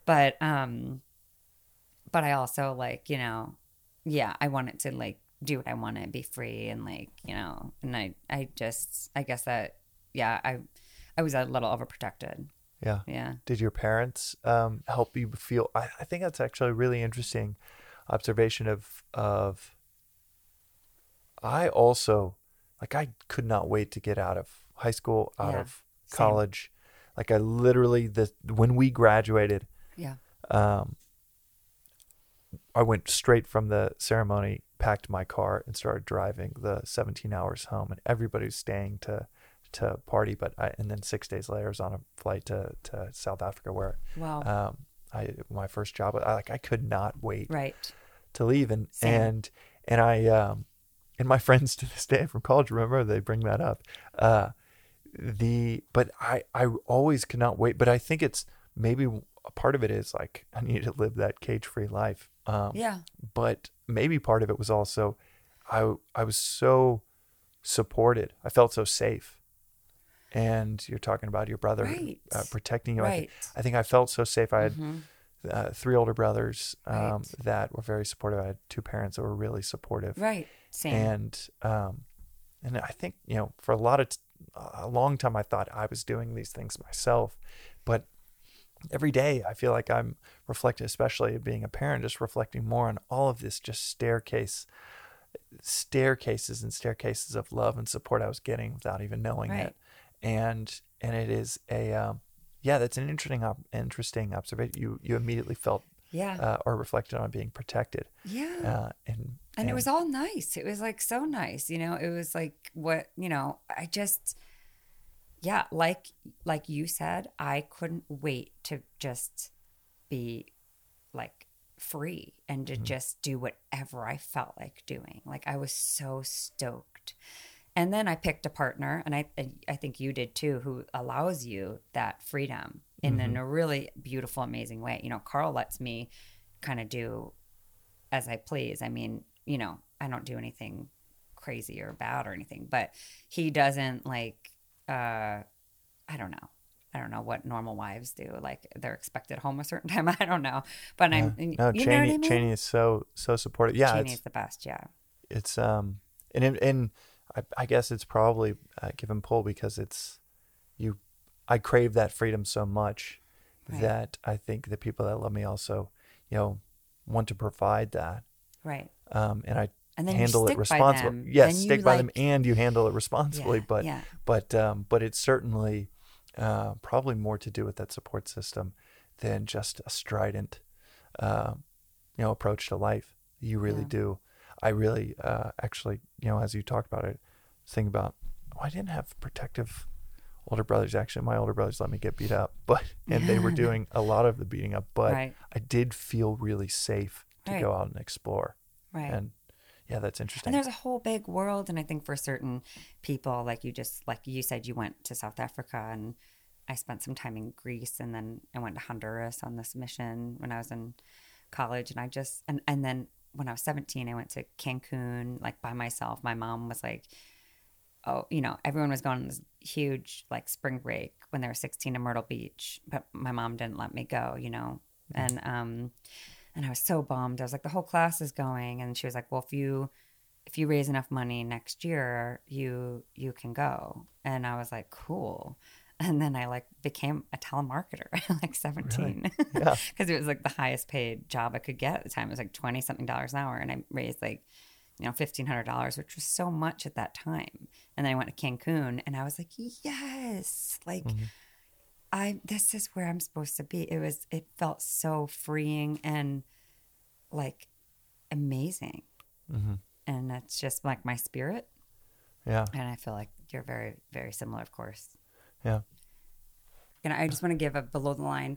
But I also like, you know, yeah, I wanted to like do what I wanted, be free, and like, you know, and I guess that, yeah, I was a little overprotected. Yeah. Yeah. Did your parents help you feel? I think that's actually a really interesting observation of. I also, like, I could not wait to get out of high school, out Yeah. of Same. college. Like I literally, when we graduated, Yeah. um, I went straight from the ceremony, packed my car, and started driving the 17 hours home. And everybody was staying to party, and then 6 days later, I was on a flight to South Africa, where Wow. my first job. I could not wait Right. to leave, Same. and I and my friends to this day from college, remember, they bring that up. But I always could not wait. But I think it's maybe a part of it is like I need to live that cage free life. Yeah. But maybe part of it was also I was so supported. I felt so safe. And you're talking about your brother Right. protecting you. Right. I think I felt so safe. I had Mm-hmm. 3 older brothers Right. that were very supportive. I had 2 parents that were really supportive. Right. Same. And I think, you know, for a long time, I thought I was doing these things myself, but every day I feel like I'm reflecting, especially being a parent, just reflecting more on all of this, just staircases and staircases of love and support I was getting without even knowing Right. it. And it is yeah, that's an interesting observation. You immediately felt Yeah. or reflected on being protected. Yeah. And it was all nice. It was like so nice, you know. It was like what, you know, I just, yeah, like you said, I couldn't wait to just be like free and to just do whatever I felt like doing. Like I was so stoked. And then I picked a partner, and I think you did too, who allows you that freedom in a really beautiful, amazing way. You know, Carl lets me kind of do as I please. I mean, you know, I don't do anything crazy or bad or anything, but he doesn't like, I don't know. I don't know what normal wives do. Like they're expected home a certain time. I don't know, but Yeah. you No, know what I mean? Cheney is so supportive. Yeah, Cheney is the best. Yeah. it's and I guess it's probably give and pull because I crave that freedom so much Right. that I think the people that love me also, you know, want to provide that. Right. And I And then handle you it stick by responsibly. them. Yes, and you stick by them, like, and you handle it responsibly. Yeah, But it's certainly probably more to do with that support system than just a strident, you know, approach to life. You really Yeah. do. I really actually, you know, as you talked about it, think about, I didn't have protective older brothers. Actually, my older brothers let me get beat up, and they were doing a lot of the beating up. But Right. I did feel really safe to Right. go out and explore. Right. And yeah, that's interesting. And there's a whole big world. And I think for certain people, like you said, you went to South Africa, and I spent some time in Greece, and then I went to Honduras on this mission when I was in college. And then when I was 17, I went to Cancun, like by myself. My mom was like, oh, you know, everyone was going on this huge like spring break when they were 16 to Myrtle Beach, but my mom didn't let me go, you know. And I was so bummed. I was like, the whole class is going. And she was like, well, if you raise enough money next year, you can go. And I was like, cool. And then I like became a telemarketer at like 17. Really? Yeah. Because it was like the highest paid job I could get at the time. It was like 20 something dollars an hour. And I raised like, you know, $1,500, which was so much at that time. And then I went to Cancun, and I was like, yes, like this is where I'm supposed to be. It felt so freeing and like amazing. And that's just like my spirit. Yeah. And I feel like you're very, very similar, of course. Yeah. And I just want to give a below the line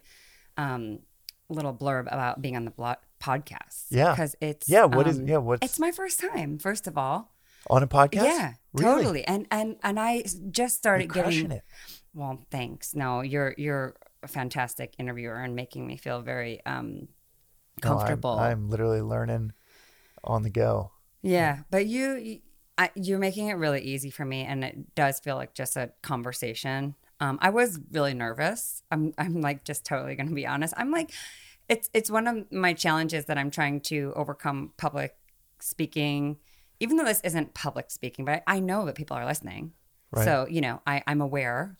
little blurb about being on the podcast. Yeah. Because it's what's it's my first time, first of all. on a podcast? Yeah, Really? totally. And I just started You're crushing giving it. Well, thanks. No, you're a fantastic interviewer and making me feel very comfortable. No, I'm literally learning on the go. Yeah, but you're making it really easy for me, and it does feel like just a conversation. I was really nervous. I'm like just totally going to be honest. I'm like, it's one of my challenges that I'm trying to overcome public speaking, even though this isn't public speaking, but I know that people are listening. Right. So, you know, I'm aware.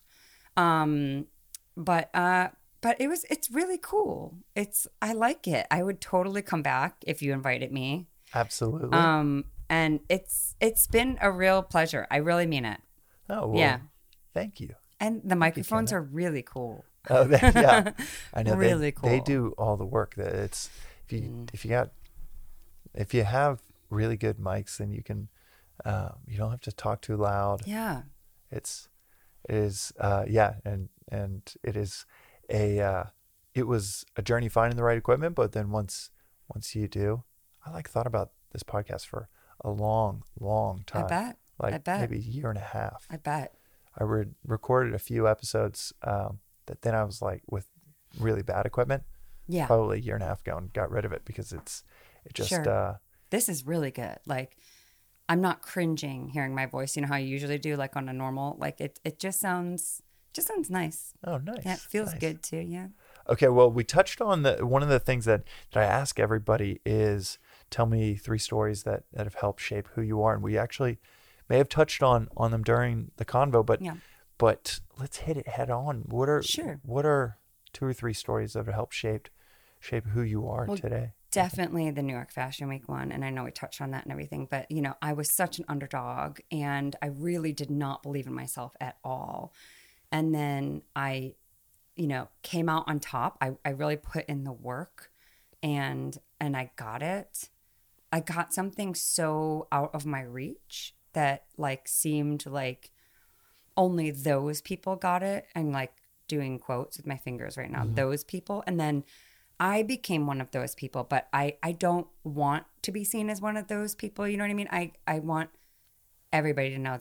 But it's really cool. I like it. I would totally come back if you invited me. Absolutely. And it's been a real pleasure. I really mean it. Oh, well, Yeah. Thank you. And the microphones are really cool. Oh, yeah. I know. Really They cool. do all the work. That it's if you have really good mics, then you can you don't have to talk too loud. Yeah. It is and it is it was a journey finding the right equipment, but then once you do, I thought about this podcast for a long time. I bet. Maybe a year and a half. I bet. I recorded a few episodes that then I was like with really bad equipment. Yeah. Probably a year and a half ago, and got rid of it because it just Sure. This is really good. Like, I'm not cringing hearing my voice. You know how you usually do, like on a normal. Like it just sounds nice. oh, nice. Yeah, it feels Nice. good too. Yeah. Okay, well, we touched on one of the things that I ask everybody is tell me 3 stories that have helped shape who you are, and we actually may have touched on them during the convo, but Yeah. but let's hit it head on. What are 2 or 3 stories that have helped shape who you are today? Definitely the New York Fashion Week one. And I know we touched on that and everything, but you know, I was such an underdog and I really did not believe in myself at all. And then I, you know, came out on top. I really put in the work and I got it. I got something so out of my reach that like seemed like only those people got it. I'm like doing quotes with my fingers right now, those people. And then I became one of those people, but I don't want to be seen as one of those people. You know what I mean? I want everybody to know that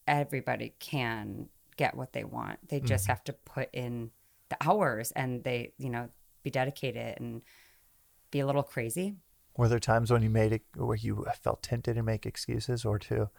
everybody can get what they want. They just have to put in the hours, and they, be dedicated and be a little crazy. Were there times when you made it where you felt tempted to make excuses, or to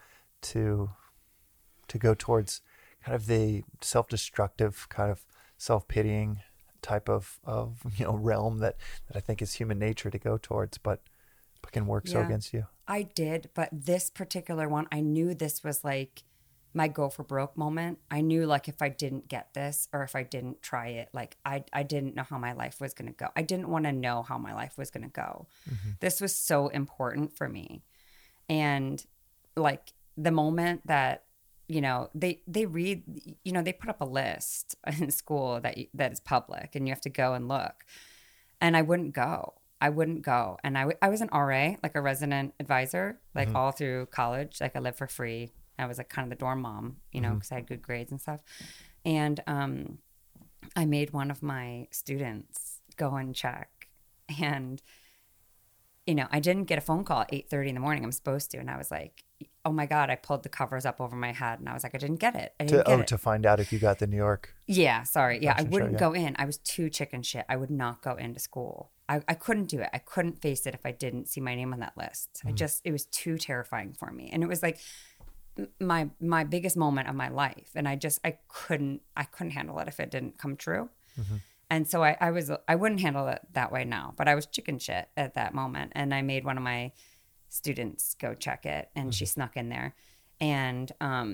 go towards kind of the self-destructive, kind of self-pitying type of realm that I think is human nature to go towards, but can work so against you? I did, but this particular one, I knew this was like my go for broke moment. I knew, like, if I didn't get this, or if I didn't try it, like I didn't know how my life was going to go. I didn't want to know how my life was going to go. This was so important for me. And like the moment that, they read, they put up a list in school that is public, and you have to go and look. And I wouldn't go. And I was an RA, like a resident advisor, like all through college. Like I lived for free. I was like kind of the dorm mom, because I had good grades and stuff. And I made one of my students go and check. And, I didn't get a phone call at 8:30 in the morning. I'm supposed to. And I was like, oh my God, I pulled the covers up over my head. And I was like, I didn't get it. To find out if you got the New York. Yeah, sorry. Yeah, I wouldn't go in. I was too chicken shit. I would not go into school. I couldn't do it. I couldn't face it if I didn't see my name on that list. It was too terrifying for me. And it was like my biggest moment of my life. And I couldn't handle it if it didn't come true. And so I wouldn't handle it that way now, but I was chicken shit at that moment. And I made one of my students go check it, and she snuck in there. And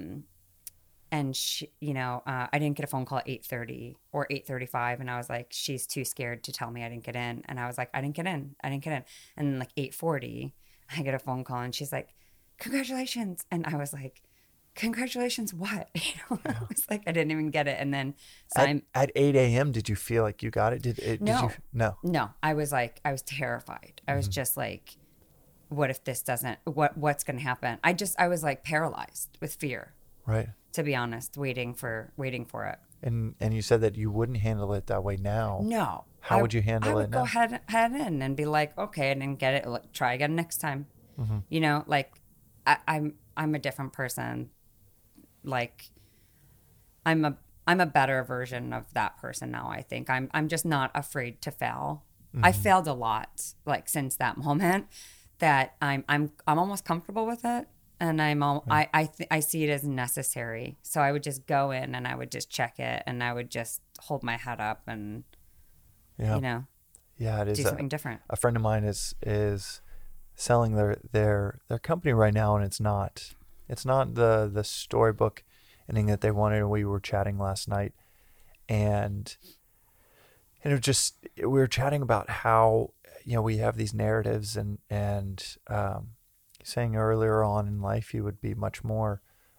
she, I didn't get a phone call at 8:30 or 8:35. And I was like, she's too scared to tell me I didn't get in. And I was like, I didn't get in. And then like 8:40, I get a phone call, and she's like, congratulations. And I was like, congratulations, what? I was like, I didn't even get it. And then at 8 a.m., did you feel like you got it? No, I was terrified. I was just like, what if this doesn't, what's going to happen? I was like paralyzed with fear. Right. To be honest, waiting for it. And you said that you wouldn't handle it that way now. No. How would you handle it now? I would go head in and be like, okay, I didn't get it. Try again next time. Like I'm a different person. Like I'm a better version of that person now. I think I'm just not afraid to fail. I failed a lot, like since that moment, that I'm almost comfortable with it. And I see it as necessary. So I would just go in, and I would just check it, and I would just hold my head up and, it is do something different. A friend of mine is selling their company right now, and it's not the storybook ending that they wanted. And we were chatting last night, and it was just, we were chatting about how, we have these narratives, and saying earlier on in life he would be much more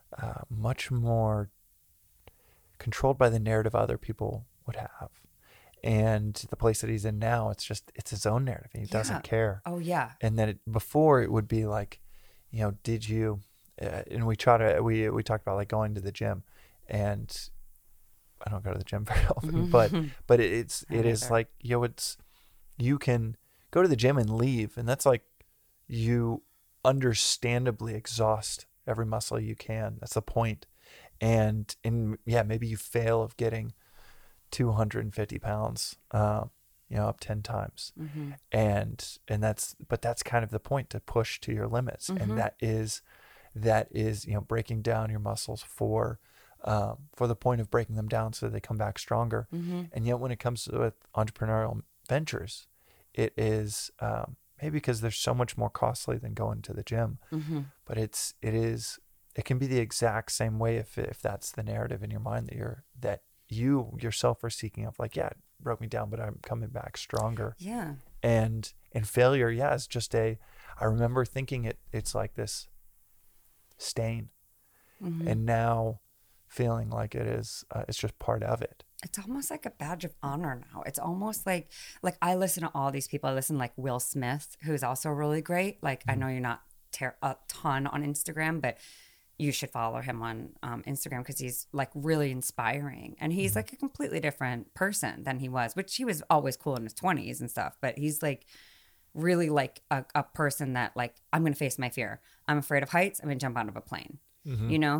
controlled by the narrative other people would have, and the place that he's in now, it's his own narrative, and he doesn't care. Oh yeah. And then before it would be like, did you? And we talked about like going to the gym, and I don't go to the gym very often, but it is like, you can go to the gym and leave, and that's like, you understandably exhaust every muscle you can. That's the point. And maybe you fail of getting 250 pounds, up 10 times. And that's kind of the point, to push to your limits. And that is, breaking down your muscles for the point of breaking them down so they come back stronger. And yet when it comes to entrepreneurial ventures, it is, maybe because they're so much more costly than going to the gym, but it can be the exact same way if that's the narrative in your mind that you yourself are seeking of, like, yeah, it broke me down, but I'm coming back stronger. Yeah. And failure, is just I remember thinking it's like this stain, and now feeling like it is, it's just part of it. It's almost like a badge of honor now. It's almost like I listen to all these people. I listen to like Will Smith, who's also really great. Like, I know you're not a ton on Instagram, but you should follow him on Instagram, because he's like really inspiring. And he's like a completely different person than he was, which he was always cool in his 20s and stuff. But he's like really like a person that, like, I'm going to face my fear. I'm afraid of heights. I'm going to jump out of a plane,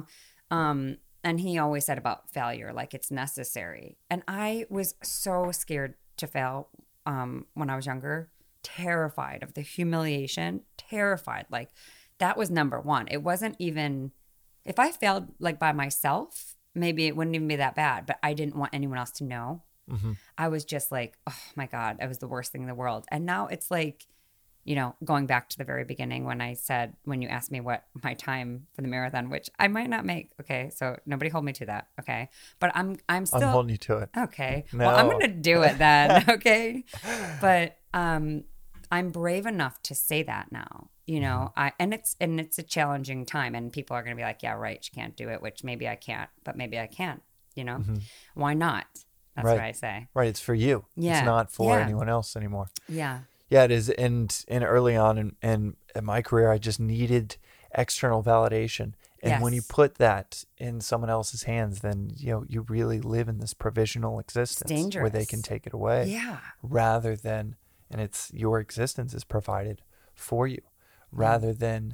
And he always said about failure, like it's necessary. And I was so scared to fail when I was younger, terrified of the humiliation, terrified. Like that was number one. It wasn't even, if I failed like by myself, maybe it wouldn't even be that bad, but I didn't want anyone else to know. I was just like, oh my God, it was the worst thing in the world. And now it's like, going back to the very beginning when you asked me what my time for the marathon, which I might not make. Okay. So nobody hold me to that. Okay. But I'm still I'm holding you to it. Okay. No. Well, I'm going to do it then. Okay. But, I'm brave enough to say that now, and it's a challenging time and people are going to be like, yeah, right. You can't do it, which maybe I can't, but maybe I can, why not? That's Right. what I say. Right. It's for you. Yeah. It's not for Yeah. anyone else anymore. Yeah. Yeah, it is. And early on in my career, I just needed external validation. And when you Yes. put that in someone else's hands, then, you really live in this provisional existence where they dangerous. can take it away Yeah. rather than, and it's your existence is provided for you rather than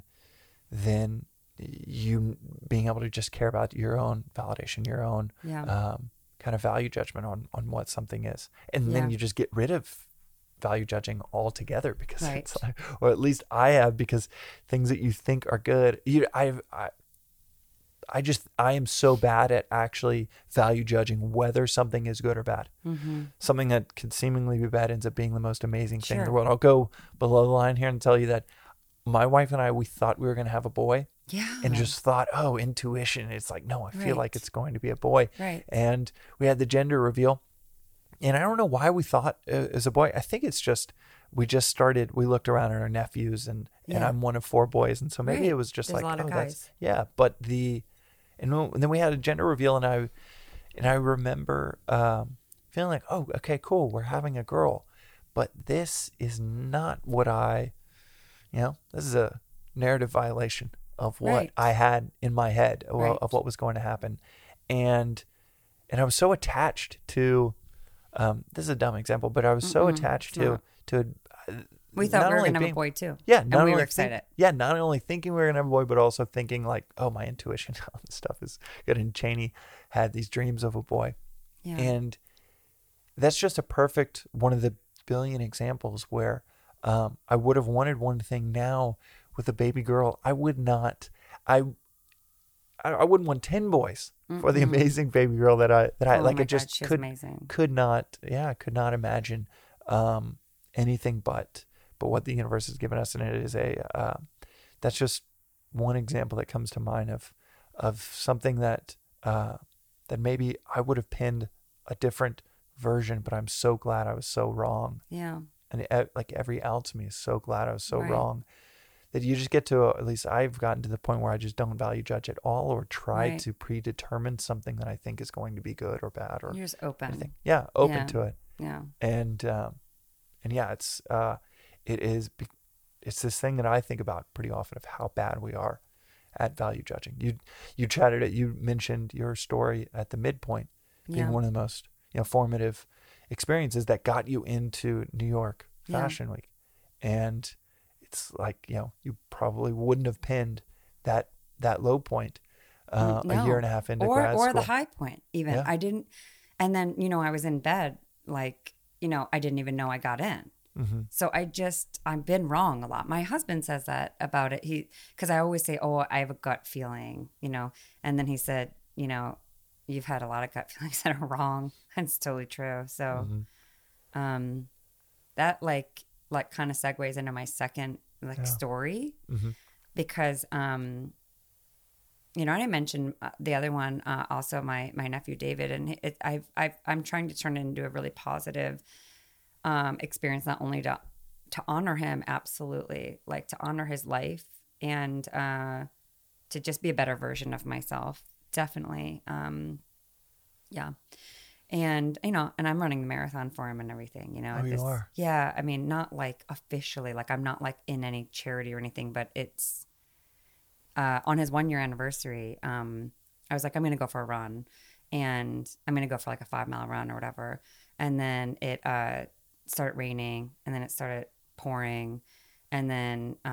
you being able to just care about your own validation, your own Yeah. kind of value judgment on what something is. And then Yeah. you just get rid of value judging altogether because Right. it's like, or at least I have, because things that you think are good, I am so bad at actually value judging whether something is good or bad. Mm-hmm. Something that could seemingly be bad ends up being the most amazing thing in the Sure. world. I'll go below the line here and tell you that my wife and I, we thought we were going to have a boy Yeah. and just thought, oh, intuition. It's like, no, I feel like Right. it's going to be a boy. Right. And we had the gender reveal. And I don't know why we thought it was a boy. I think it's just, we looked around at our nephews and Yeah. I'm one of 4 boys. And so maybe Right. it was just There's like, a lot of oh, guys. yeah. But and then we had a gender reveal and I remember feeling like, oh, okay, cool. We're having a girl. But this is not what this is a narrative violation of what Right. I had in my head Right. of what was going to happen. And I was so attached to, this is a dumb example, but I was so attached to We thought not we were only going to have being- a boy too. yeah, And not we were only excited. not only thinking we were gonna have a boy, but also thinking like, oh, my intuition on this stuff is good. And Cheney had these dreams of a boy, Yeah. and that's just a perfect one of the billion examples where I would have wanted one thing now with a baby girl. I would not. I wouldn't want 10 boys for the amazing baby girl that I Oh like. my I just God, she's could amazing. could not imagine anything but what the universe has given us. And it is that's just one example that comes to mind of something that maybe I would have pinned a different version, but I'm so glad I was so wrong. Yeah. And like every ounce of me is so glad I was so Right. wrong, that you just get to, at least I've gotten to the point where I just don't value judge at all or try Right. to predetermine something that I think is going to be good or bad or You're just open. anything. Yeah, open Yeah. to it. Yeah. And yeah, it's this thing that I think about pretty often of how bad we are at value judging. You mentioned your story at the midpoint being Yeah. one of the most formative experiences that got you into New York Fashion Week, and it's like you probably wouldn't have pinned that low point a year and a half into grad school. Or the high point even. Yeah. I didn't, and then I was in bed like I didn't even know I got in. Mm-hmm. So I've been wrong a lot. My husband says that about it. Because I always say, oh, I have a gut feeling, and then he said, you've had a lot of gut feelings that are wrong. And it's totally true. So, that like kind of segues into my second story, because, I didn't mention the other one, also my nephew, David, and I'm trying to turn it into a really positive experience, not only to honor him, absolutely, like to honor his life and to just be a better version of myself, definitely. Yeah. And and I'm running the marathon for him and everything, Oh, you are? Yeah, I mean, not like officially, like I'm not like in any charity or anything, but it's on his 1 year anniversary. I was like, I'm gonna go for a run, and I'm gonna go for like a 5-mile run or whatever. And then it started raining, and then it started pouring, and then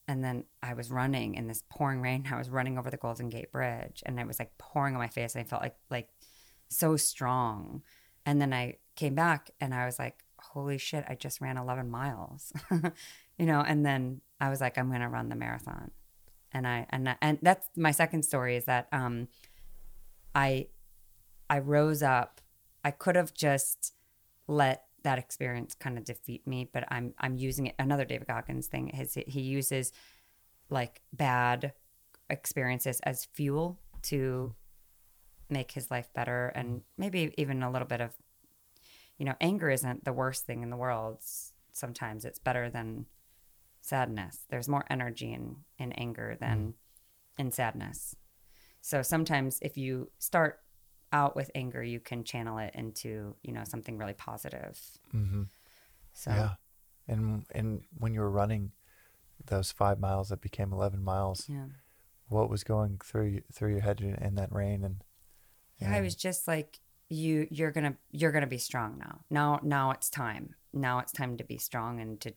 and then I was running in this pouring rain. I was running over the Golden Gate Bridge, and it was like pouring on my face, and I felt like so strong. And then I came back, and I was like, holy shit, I just ran 11 miles, and then I was like, I'm going to run the marathon. And that's my second story, is that I rose up. I could have just let that experience kind of defeat me, but I'm using it. Another David Goggins thing is he uses like bad experiences as fuel to make his life better, and maybe even a little bit of, anger isn't the worst thing in the world. Sometimes it's better than sadness. There's more energy in anger than in sadness. So sometimes if you start out with anger, you can channel it into, something really positive. Mm-hmm. So, yeah. And when you were running those 5 miles that became 11 miles, yeah. What was going through your head in that rain? And I was just like, you're gonna be strong now. Now it's time. Now it's time to be strong and to,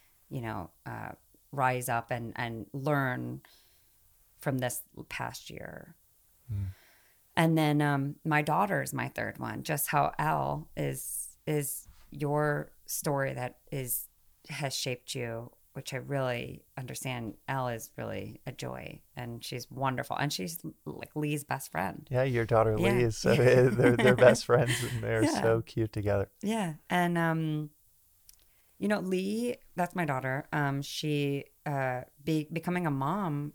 rise up and learn from this past year. Mm. And then my daughter's my third one. Just how Elle is your story that has shaped you, which I really understand. Elle is really a joy, and she's wonderful, and she's like Lee's best friend. Yeah, your daughter Lee is so they're best friends, and they're so cute together. Yeah, and Lee, that's my daughter. She becoming a mom.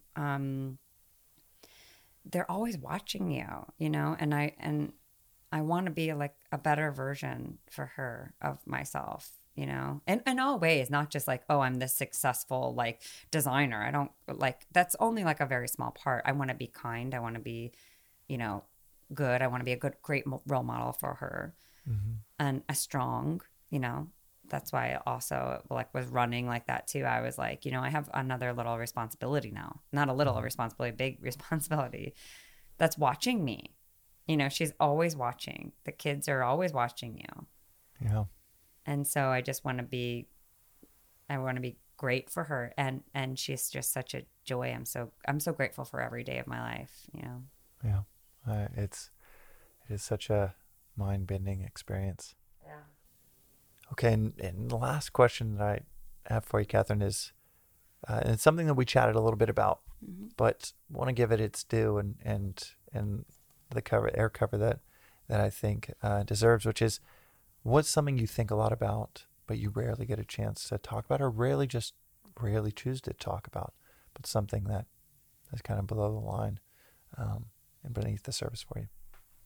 They're always watching you, and I want to be like a better version for her of myself, and in all ways, not just like, oh, I'm this successful like designer. I don't like, that's only like a very small part. I want to be kind. I want to be, good. I want to be a great role model for her, and a strong, That's why I also like was running like that too. I was like, I have another little responsibility now. Not a little responsibility, big responsibility that's watching me. She's always watching. The kids are always watching you. Yeah. And so I just want to be great for her. And she's just such a joy. I'm so grateful for every day of my life, Yeah. It is such a mind-bending experience. Yeah. Okay, and the last question that I have for you, Catherine, is, and it's something that we chatted a little bit about, but want to give it its due and the air cover that I think deserves, which is, what's something you think a lot about, but you rarely get a chance to talk about, or rarely choose to talk about, but something that is kind of below the line and beneath the surface for you?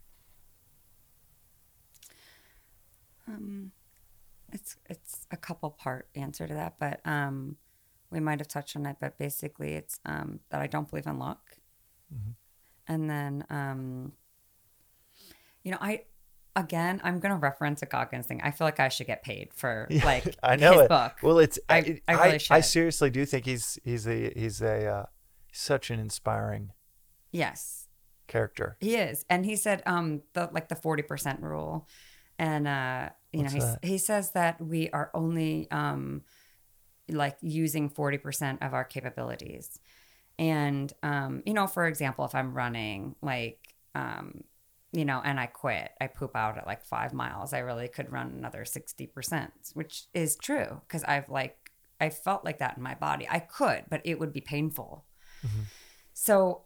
It's a couple part answer to that, but we might have touched on it, but basically it's that I don't believe in luck. And then I'm going to reference a Goggins thing. I feel like I should get paid for like I know his it. book. Well, I really should. I seriously do think he's such an inspiring character. He is, and he said the 40% rule, and he says that we are only using 40% of our capabilities, and for example, if I'm running and I quit, I poop out at like 5 miles, I really could run another 60%, which is true, because I felt like that in my body. I could, but it would be painful. So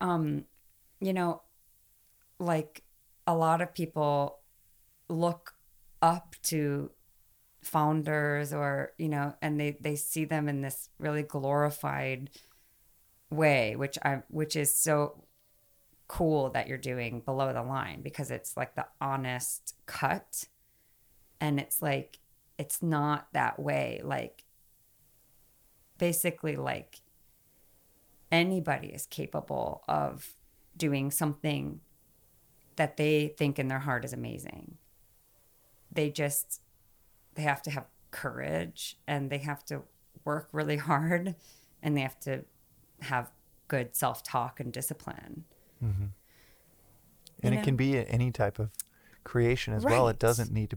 a lot of people look up to founders, or and they see them in this really glorified way, which is so cool that you're doing below the line, because it's like the honest cut, and it's like, it's not that way. Like, basically, like, anybody is capable of doing something that they think in their heart is amazing. They have to have courage, and they have to work really hard, and they have to have good self-talk and discipline. And it can be any type of creation as well. It doesn't need to be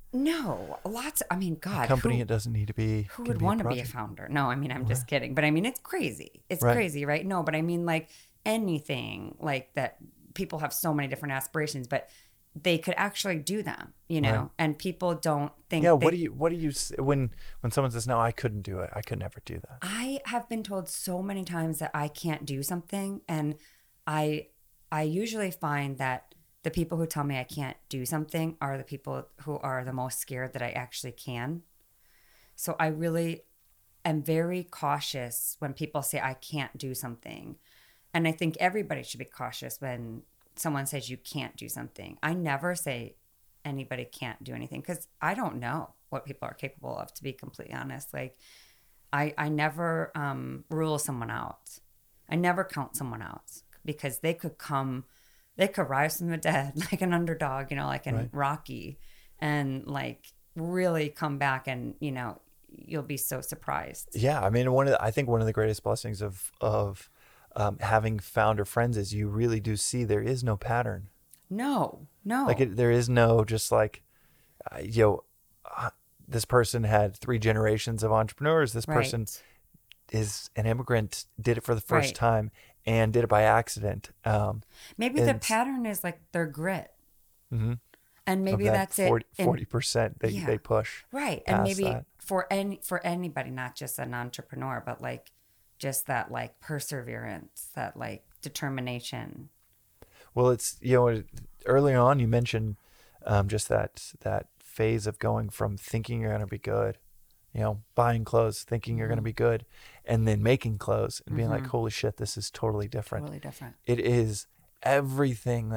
No, lots. I mean, A God, company, it doesn't need to be. who can would be a want to be a project. founder? No, I mean, I'm just kidding. But I mean, it's crazy. It's Right. crazy, right? No, but I mean, like anything like that. People have so many different aspirations, but they could actually do them, you know. Right. And people don't think. Yeah. they, What do you when someone says no, I couldn't do it. I could never do that. I have been told so many times that I can't do something, and I I usually find that the people who tell me I can't do something are the people who are the most scared that I actually can. So I really am very cautious when people say I can't do something. And I think everybody should be cautious when someone says you can't do something. I never say anybody can't do anything because I don't know what people are capable of, to be completely honest. Like I never rule someone out. I never count someone out because they could rise from the dead like an underdog, you know, like in Right. Rocky, and like really come back, and you know, you'll be so surprised. Yeah, I mean, I think one of the greatest blessings of having founder friends is you really do see there is no pattern. No, no. Like there is no just like, you know, this person had 3 generations of entrepreneurs. This person Right. is an immigrant, did it for the first Right. time, and did it by accident. Maybe the And pattern is like their grit. Mhm. And Of maybe that that's it. 40% Yeah. they push. Right. And past maybe that. for anybody, not just an entrepreneur, but like just that like perseverance, that like determination. Well, it's, you know, early on you mentioned just that phase of going from thinking you're going to be good, you know, buying clothes, thinking you're going to be good, and then making clothes and being like, holy shit, this is totally different. Totally different. It is everything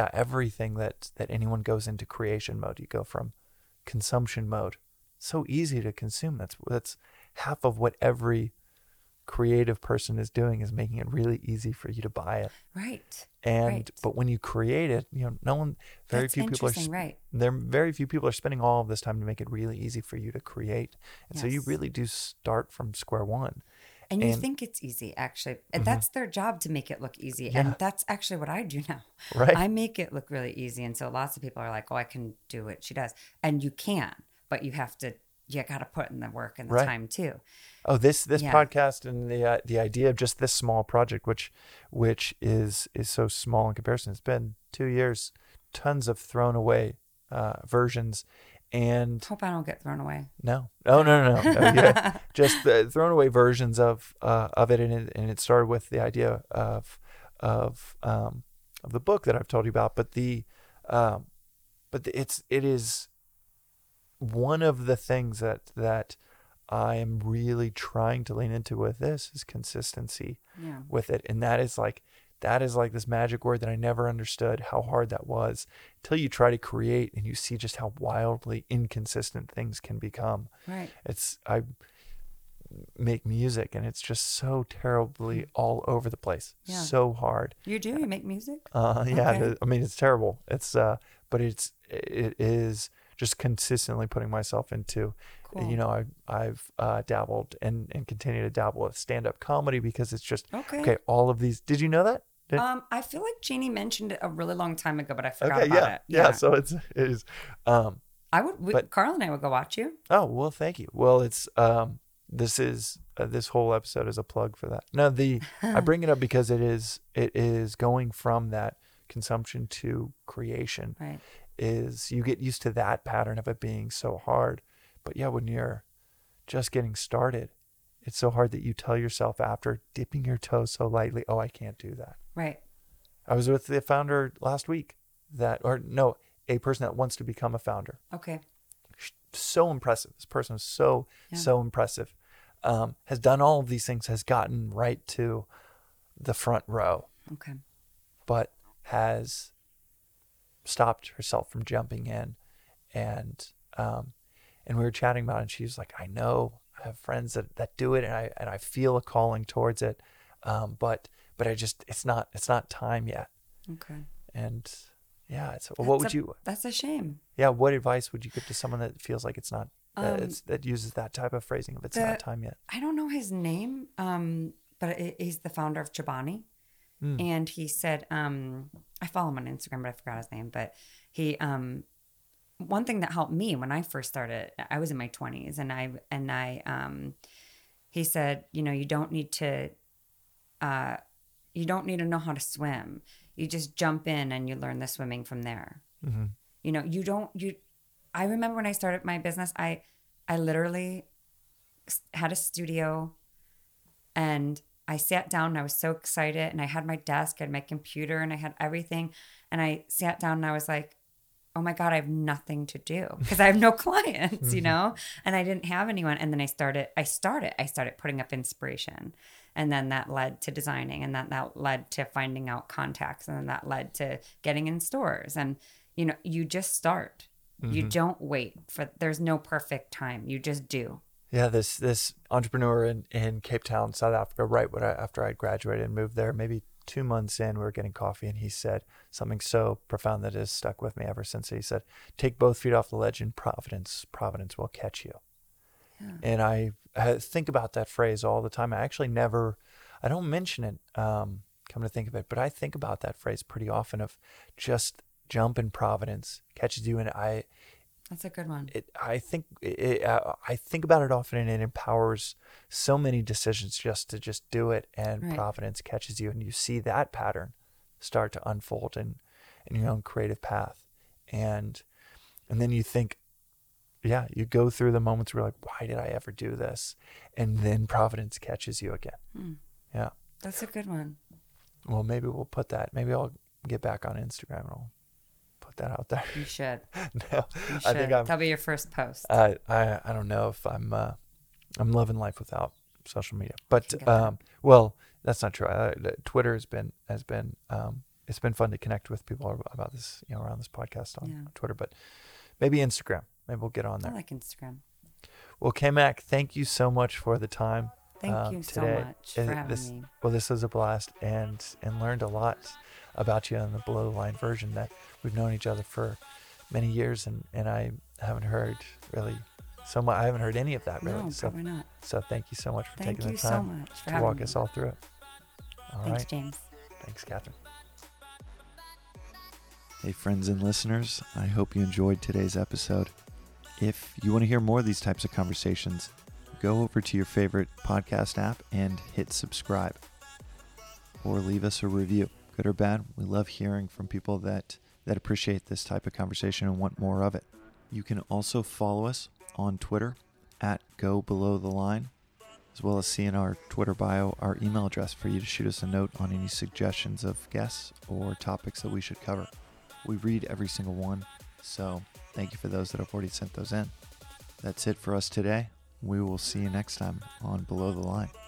that anyone goes into creation mode. You go from consumption mode. So easy to consume. That's half of what every creative person is doing, is making it really easy for you to buy it. Right. And Right. but when you create it, you know, That's interesting, right. very few people are spending all of this time to make it really easy for you to create. And so you Yes. really do start from square one. And you And- think it's easy, actually. And that's their job, to make it look easy. Yeah. And that's actually what I do now. Right. I make it look really easy. And so lots of people are like, oh, I can do it. She does. And you can, but you got to put in the work and the Right. time too. Oh, this Yeah. podcast and the idea of just this small project, which is so small in comparison. It's been 2 years, tons of thrown away versions, and Hope I don't get thrown away. no, yeah, just the thrown away versions of it, and it started with the idea of the book that I've told you about, but it is one of the things that I am really trying to lean into with this is consistency Yeah. with it. And that is like this magic word that I never understood how hard that was until you try to create and you see just how wildly inconsistent things can become. Right. I make music and it's just so terribly all over the place. Yeah. So hard. You do? You make music? Yeah, Okay. I mean, it's terrible. But it is just consistently putting myself into, Cool. you know, I've dabbled and continue to dabble with stand-up comedy because it's just, Okay. all of these, did you know that? I feel like Jeannie mentioned it a really long time ago, but I forgot Okay, about it. yeah. So it is, but- Carl and I would go watch you. oh, well, thank you. Well, it's, this whole episode is a plug for that. No, I bring it up because it is going from that consumption to creation. Right. Is you get used to that pattern of it being so hard. But yeah, when you're just getting started, it's so hard that you tell yourself after dipping your toe so lightly, oh, I can't do that. Right. I was with the founder last week a person that wants to become a founder. Okay. So impressive. This person is so impressive. Has done all of these things, has gotten right to the front row, Okay. but has stopped herself from jumping in. And we were chatting about it, and she was like, I know I have friends that do it, and I feel a calling towards it. But it's not time yet. Okay. And yeah, That's a shame. what advice would you give to someone that feels like it's not, that uses that type of phrasing of it's not time yet? I don't know his name, but he's the founder of Chobani. And he said, I follow him on Instagram, but I forgot his name. But he one thing that helped me when I first started, I was in my 20s, he said, you don't need to know how to swim. You just jump in and you learn the swimming from there. Mm-hmm. I remember when I started my business, I literally had a studio and I sat down and I was so excited, and I had my desk, I had my computer, and I had everything. And I sat down and I was like, oh my God, I have nothing to do because I have no clients, and I didn't have anyone. And then I started putting up inspiration, and then that led to designing, and that led to finding out contacts, and then that led to getting in stores. And, you just start. You don't wait there's no perfect time. You just do. Yeah, this entrepreneur in Cape Town, South Africa, after I graduated and moved there, maybe 2 months in, we were getting coffee, and he said something so profound that has stuck with me ever since. He said, "Take both feet off the ledge, and Providence will catch you." Yeah. And I think about that phrase all the time. I don't mention it, come to think of it, but I think about that phrase pretty often of just jump and Providence catches you. And that's a good one. I think about it often, and it empowers so many decisions just to do it, and right. Providence catches you, and you see that pattern start to unfold in your own creative path, and then you think, you go through the moments where you're like, why did I ever do this? And then Providence catches you again. Yeah, that's a good one. Well, maybe we'll put that. Maybe I'll get back on Instagram and I'll put that out there. You should. No, you should. I think that'll be your first post. I don't know if I'm loving life without social media, but well, that's not true. Twitter has been it's been fun to connect with people about this, around this podcast on Twitter, but maybe Instagram. Maybe we'll get on there. I like Instagram. Well, K-Mac, thank you so much for the time. Thank you today. So much for having me. Well, this was a blast, and learned a lot about you on the Below the Line version. That we've known each other for many years, and I haven't heard really so much. I haven't heard any of that really. No, probably not. So thank you so much for taking the time so much for to walk us all through it. Thanks, James. Thanks, Catherine. Hey, friends and listeners, I hope you enjoyed today's episode. If you want to hear more of these types of conversations, go over to your favorite podcast app and hit subscribe, or leave us a review, good or bad. We love hearing from people that appreciate this type of conversation and want more of it. You can also follow us on Twitter at @GoBelowTheLine, as well as see in our Twitter bio our email address for you to shoot us a note on any suggestions of guests or topics that we should cover. We read every single one, so thank you for those that have already sent those in. That's it for us today. We will see you next time on Below the Line.